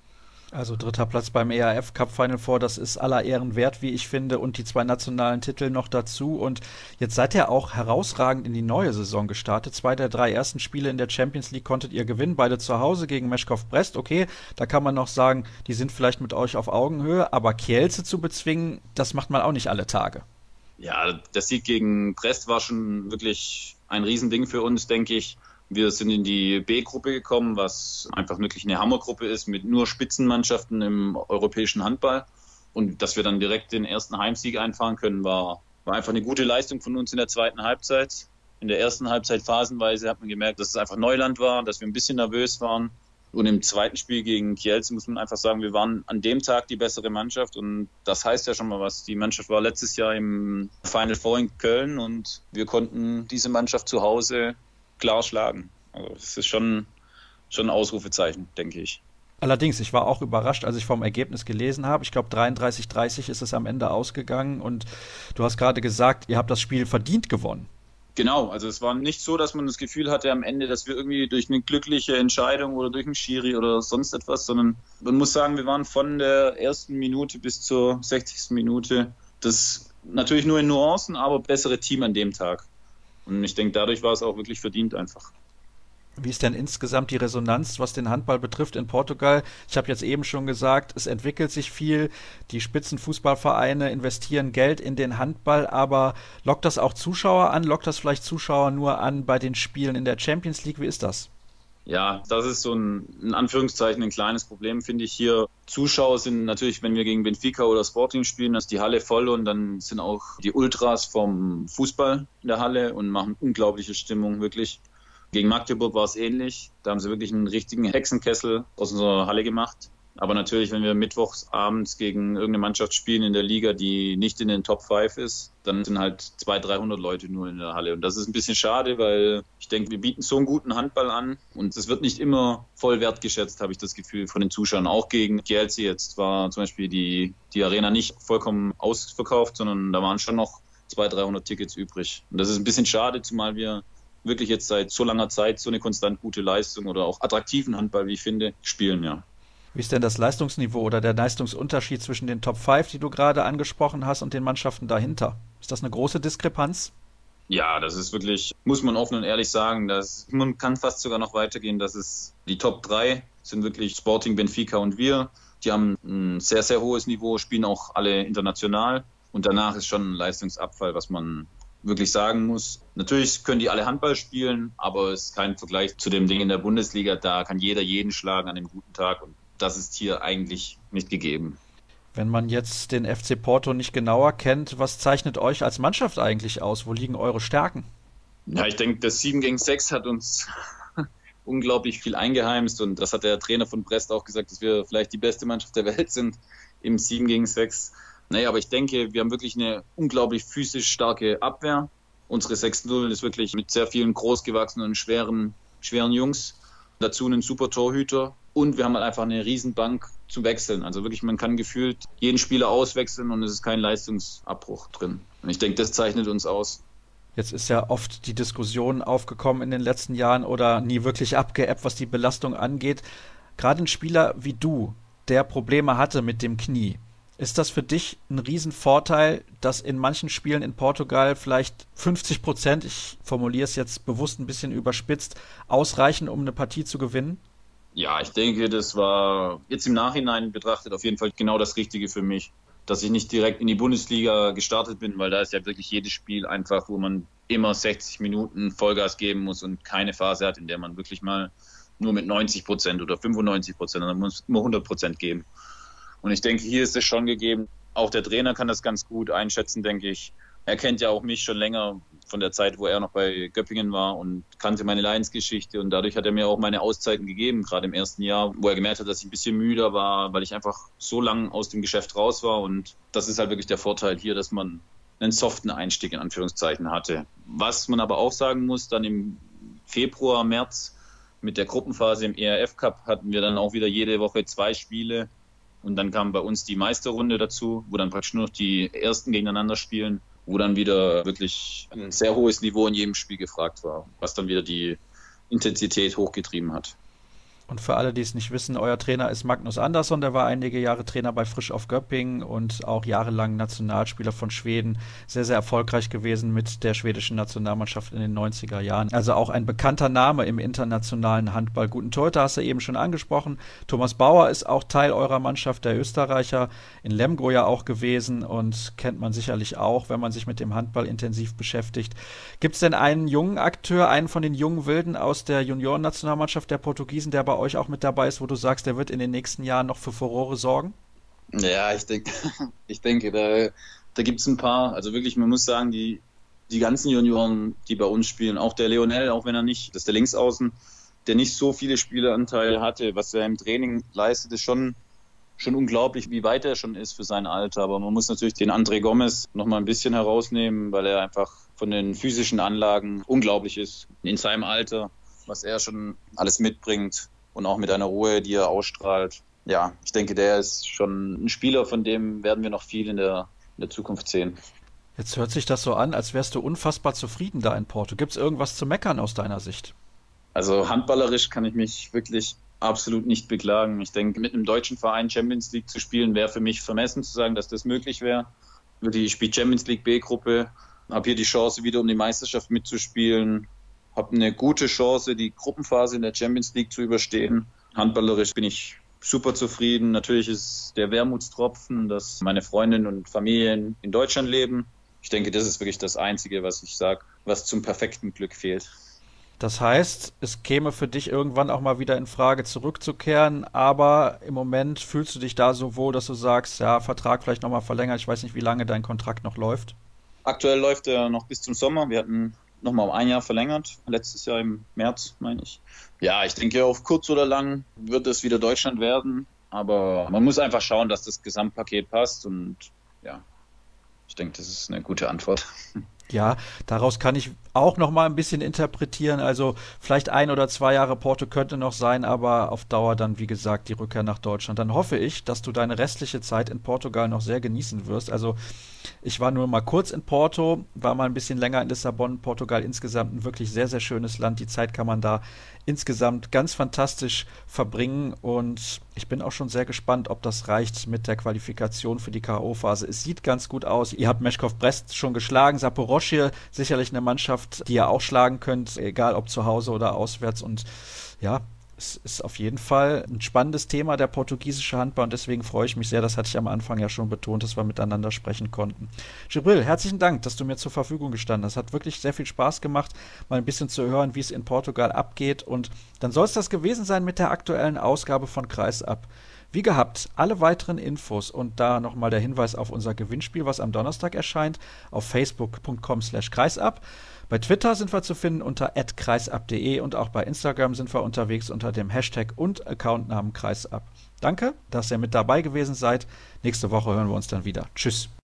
Also dritter Platz beim E R F Cup Final Four, das ist aller Ehren wert, wie ich finde, und die zwei nationalen Titel noch dazu. Und jetzt seid ihr auch herausragend in die neue Saison gestartet. Zwei der drei ersten Spiele in der Champions League konntet ihr gewinnen, beide zu Hause gegen Meshkov Brest. Okay, da kann man noch sagen, die sind vielleicht mit euch auf Augenhöhe, aber Kielce zu bezwingen, das macht man auch nicht alle Tage. Ja, der Sieg gegen Brest war schon wirklich ein Riesending für uns, denke ich. Wir sind in die B-Gruppe gekommen, was einfach wirklich eine Hammergruppe ist mit nur Spitzenmannschaften im europäischen Handball. Und dass wir dann direkt den ersten Heimsieg einfahren können, war, war einfach eine gute Leistung von uns in der zweiten Halbzeit. In der ersten Halbzeit phasenweise hat man gemerkt, dass es einfach Neuland war, dass wir ein bisschen nervös waren. Und im zweiten Spiel gegen Kielce muss man einfach sagen, wir waren an dem Tag die bessere Mannschaft. Und das heißt ja schon mal was. Die Mannschaft war letztes Jahr im Final Four in Köln und wir konnten diese Mannschaft zu Hause klar schlagen. Also das ist schon, schon ein Ausrufezeichen, denke ich. Allerdings, ich war auch überrascht, als ich vom Ergebnis gelesen habe. Ich glaube, dreiunddreißig dreißig ist es am Ende ausgegangen und du hast gerade gesagt, ihr habt das Spiel verdient gewonnen. Genau, also es war nicht so, dass man das Gefühl hatte am Ende, dass wir irgendwie durch eine glückliche Entscheidung oder durch einen Schiri oder sonst etwas, sondern man muss sagen, wir waren von der ersten Minute bis zur sechzigsten Minute das natürlich nur in Nuancen, aber bessere Team an dem Tag. Und ich denke, dadurch war es auch wirklich verdient einfach. Wie ist denn insgesamt die Resonanz, was den Handball betrifft in Portugal? Ich habe jetzt eben schon gesagt, es entwickelt sich viel. Die Spitzenfußballvereine investieren Geld in den Handball, aber lockt das auch Zuschauer an? Lockt das vielleicht Zuschauer nur an bei den Spielen in der Champions League? Wie ist das? Ja, das ist so ein, in Anführungszeichen, ein kleines Problem, finde ich hier. Zuschauer sind natürlich, wenn wir gegen Benfica oder Sporting spielen, ist die Halle voll und dann sind auch die Ultras vom Fußball in der Halle und machen unglaubliche Stimmung, wirklich. Gegen Magdeburg war es ähnlich. Da haben sie wirklich einen richtigen Hexenkessel aus unserer Halle gemacht. Aber natürlich, wenn wir mittwochs abends gegen irgendeine Mannschaft spielen in der Liga, die nicht in den Top fünf ist, dann sind halt zweihundert, dreihundert Leute nur in der Halle. Und das ist ein bisschen schade, weil ich denke, wir bieten so einen guten Handball an und es wird nicht immer voll wertgeschätzt, habe ich das Gefühl, von den Zuschauern. Auch gegen Kielce jetzt war zum Beispiel die, die Arena nicht vollkommen ausverkauft, sondern da waren schon noch zweihundert, dreihundert Tickets übrig. Und das ist ein bisschen schade, zumal wir wirklich jetzt seit so langer Zeit so eine konstant gute Leistung oder auch attraktiven Handball, wie ich finde, spielen, ja. Wie ist denn das Leistungsniveau oder der Leistungsunterschied zwischen den Top fünf, die du gerade angesprochen hast, und den Mannschaften dahinter? Ist das eine große Diskrepanz? Ja, das ist wirklich, muss man offen und ehrlich sagen, dass man kann fast sogar noch weitergehen, dass es die Top drei sind wirklich Sporting, Benfica und wir. Die haben ein sehr, sehr hohes Niveau, spielen auch alle international und danach ist schon ein Leistungsabfall, was man wirklich sagen muss. Natürlich können die alle Handball spielen, aber es ist kein Vergleich zu dem Ding in der Bundesliga. Da kann jeder jeden schlagen an einem guten Tag und das ist hier eigentlich nicht gegeben. Wenn man jetzt den F C Porto nicht genauer kennt, was zeichnet euch als Mannschaft eigentlich aus? Wo liegen eure Stärken? Ja, ich denke, das sieben gegen sechs hat uns unglaublich viel eingeheimst und das hat der Trainer von Brest auch gesagt, dass wir vielleicht die beste Mannschaft der Welt sind im sieben gegen sechs. Naja, aber ich denke, wir haben wirklich eine unglaublich physisch starke Abwehr. Unsere sechs null ist wirklich mit sehr vielen großgewachsenen und schweren, schweren Jungs. Dazu einen super Torhüter. Und wir haben halt einfach eine Riesenbank zum Wechseln. Also wirklich, man kann gefühlt jeden Spieler auswechseln und es ist kein Leistungsabbruch drin. Und ich denke, das zeichnet uns aus. Jetzt ist ja oft die Diskussion aufgekommen in den letzten Jahren oder nie wirklich abgeebbt, was die Belastung angeht. Gerade ein Spieler wie du, der Probleme hatte mit dem Knie, ist das für dich ein Riesenvorteil, dass in manchen Spielen in Portugal vielleicht fünfzig Prozent, ich formuliere es jetzt bewusst ein bisschen überspitzt, ausreichen, um eine Partie zu gewinnen? Ja, ich denke, das war jetzt im Nachhinein betrachtet auf jeden Fall genau das Richtige für mich, dass ich nicht direkt in die Bundesliga gestartet bin, weil da ist ja wirklich jedes Spiel einfach, wo man immer sechzig Minuten Vollgas geben muss und keine Phase hat, in der man wirklich mal nur mit neunzig Prozent oder fünfundneunzig Prozent, sondern man muss immer hundert Prozent geben. Und ich denke, hier ist es schon gegeben. Auch der Trainer kann das ganz gut einschätzen, denke ich. Er kennt ja auch mich schon länger von der Zeit, wo er noch bei Göppingen war und kannte meine Lions-Geschichte. Und dadurch hat er mir auch meine Auszeiten gegeben, gerade im ersten Jahr, wo er gemerkt hat, dass ich ein bisschen müder war, weil ich einfach so lang aus dem Geschäft raus war. Und das ist halt wirklich der Vorteil hier, dass man einen soften Einstieg in Anführungszeichen hatte. Was man aber auch sagen muss, dann im Februar, März mit der Gruppenphase im E R F Cup hatten wir dann auch wieder jede Woche zwei Spiele. Und dann kam bei uns die Meisterrunde dazu, wo dann praktisch nur noch die Ersten gegeneinander spielen, wo dann wieder wirklich ein sehr hohes Niveau in jedem Spiel gefragt war, was dann wieder die Intensität hochgetrieben hat. Und für alle, die es nicht wissen, euer Trainer ist Magnus Andersson, der war einige Jahre Trainer bei Frisch auf Göppingen und auch jahrelang Nationalspieler von Schweden. Sehr, sehr erfolgreich gewesen mit der schwedischen Nationalmannschaft in den neunziger Jahren. Also auch ein bekannter Name im internationalen Handball. Guten Torhüter hast du eben schon angesprochen. Thomas Bauer ist auch Teil eurer Mannschaft, der Österreicher, in Lemgo ja auch gewesen und kennt man sicherlich auch, wenn man sich mit dem Handball intensiv beschäftigt. Gibt es denn einen jungen Akteur, einen von den jungen Wilden aus der Juniorennationalmannschaft der Portugiesen, der bei euch auch mit dabei ist, wo du sagst, der wird in den nächsten Jahren noch für Furore sorgen? Ja, ich denke, ich denke, da, da gibt es ein paar. Also wirklich, man muss sagen, die, die ganzen Junioren, die bei uns spielen, auch der Leonel, auch wenn er nicht, das ist der Linksaußen, der nicht so viele Spieleranteile hatte, was er im Training leistet, ist schon, schon unglaublich, wie weit er schon ist für sein Alter. Aber man muss natürlich den André Gomez noch mal ein bisschen herausnehmen, weil er einfach von den physischen Anlagen unglaublich ist. In seinem Alter, was er schon alles mitbringt. Und auch mit einer Ruhe, die er ausstrahlt. Ja, ich denke, der ist schon ein Spieler, von dem werden wir noch viel in der, in der Zukunft sehen. Jetzt hört sich das so an, als wärst du unfassbar zufrieden da in Porto. Gibt es irgendwas zu meckern aus deiner Sicht? Also handballerisch kann ich mich wirklich absolut nicht beklagen. Ich denke, mit einem deutschen Verein Champions League zu spielen, wäre für mich vermessen zu sagen, dass das möglich wäre. Ich spiele Champions League B-Gruppe, habe hier die Chance, wieder um die Meisterschaft mitzuspielen. Habe eine gute Chance, die Gruppenphase in der Champions League zu überstehen. Handballerisch bin ich super zufrieden. Natürlich ist der Wermutstropfen, dass meine Freundin und Familie in Deutschland leben. Ich denke, das ist wirklich das Einzige, was ich sage, was zum perfekten Glück fehlt. Das heißt, es käme für dich irgendwann auch mal wieder in Frage zurückzukehren, aber im Moment fühlst du dich da so wohl, dass du sagst, ja, Vertrag vielleicht nochmal verlängert. Ich weiß nicht, wie lange dein Kontrakt noch läuft. Aktuell läuft er noch bis zum Sommer. Wir hatten nochmal um ein Jahr verlängert, letztes Jahr im März, meine ich. Ja, ich denke, auf kurz oder lang wird es wieder Deutschland werden, aber man muss einfach schauen, dass das Gesamtpaket passt und ja, ich denke, das ist eine gute Antwort. Ja, daraus kann ich auch noch mal ein bisschen interpretieren. Also vielleicht ein oder zwei Jahre Porto könnte noch sein, aber auf Dauer dann, wie gesagt, die Rückkehr nach Deutschland. Dann hoffe ich, dass du deine restliche Zeit in Portugal noch sehr genießen wirst. Also ich war nur mal kurz in Porto, war mal ein bisschen länger in Lissabon. Portugal insgesamt ein wirklich sehr, sehr schönes Land. Die Zeit kann man da insgesamt ganz fantastisch verbringen und ich bin auch schon sehr gespannt, ob das reicht mit der Qualifikation für die K O-Phase. Es sieht ganz gut aus. Ihr habt Meshkov Brest schon geschlagen, Zaporozhye sicherlich eine Mannschaft, die ihr auch schlagen könnt, egal ob zu Hause oder auswärts und ja, es ist auf jeden Fall ein spannendes Thema, der portugiesische Handball und deswegen freue ich mich sehr, das hatte ich am Anfang ja schon betont, dass wir miteinander sprechen konnten. Djibril, herzlichen Dank, dass du mir zur Verfügung gestanden hast. Hat wirklich sehr viel Spaß gemacht, mal ein bisschen zu hören, wie es in Portugal abgeht und dann soll es das gewesen sein mit der aktuellen Ausgabe von Kreisab. Wie gehabt, alle weiteren Infos und da nochmal der Hinweis auf unser Gewinnspiel, was am Donnerstag erscheint, auf facebook punkt com slash kreisab. Bei Twitter sind wir zu finden unter at kreisab punkt de und auch bei Instagram sind wir unterwegs unter dem Hashtag und Accountnamen Kreisab. Danke, dass ihr mit dabei gewesen seid. Nächste Woche hören wir uns dann wieder. Tschüss.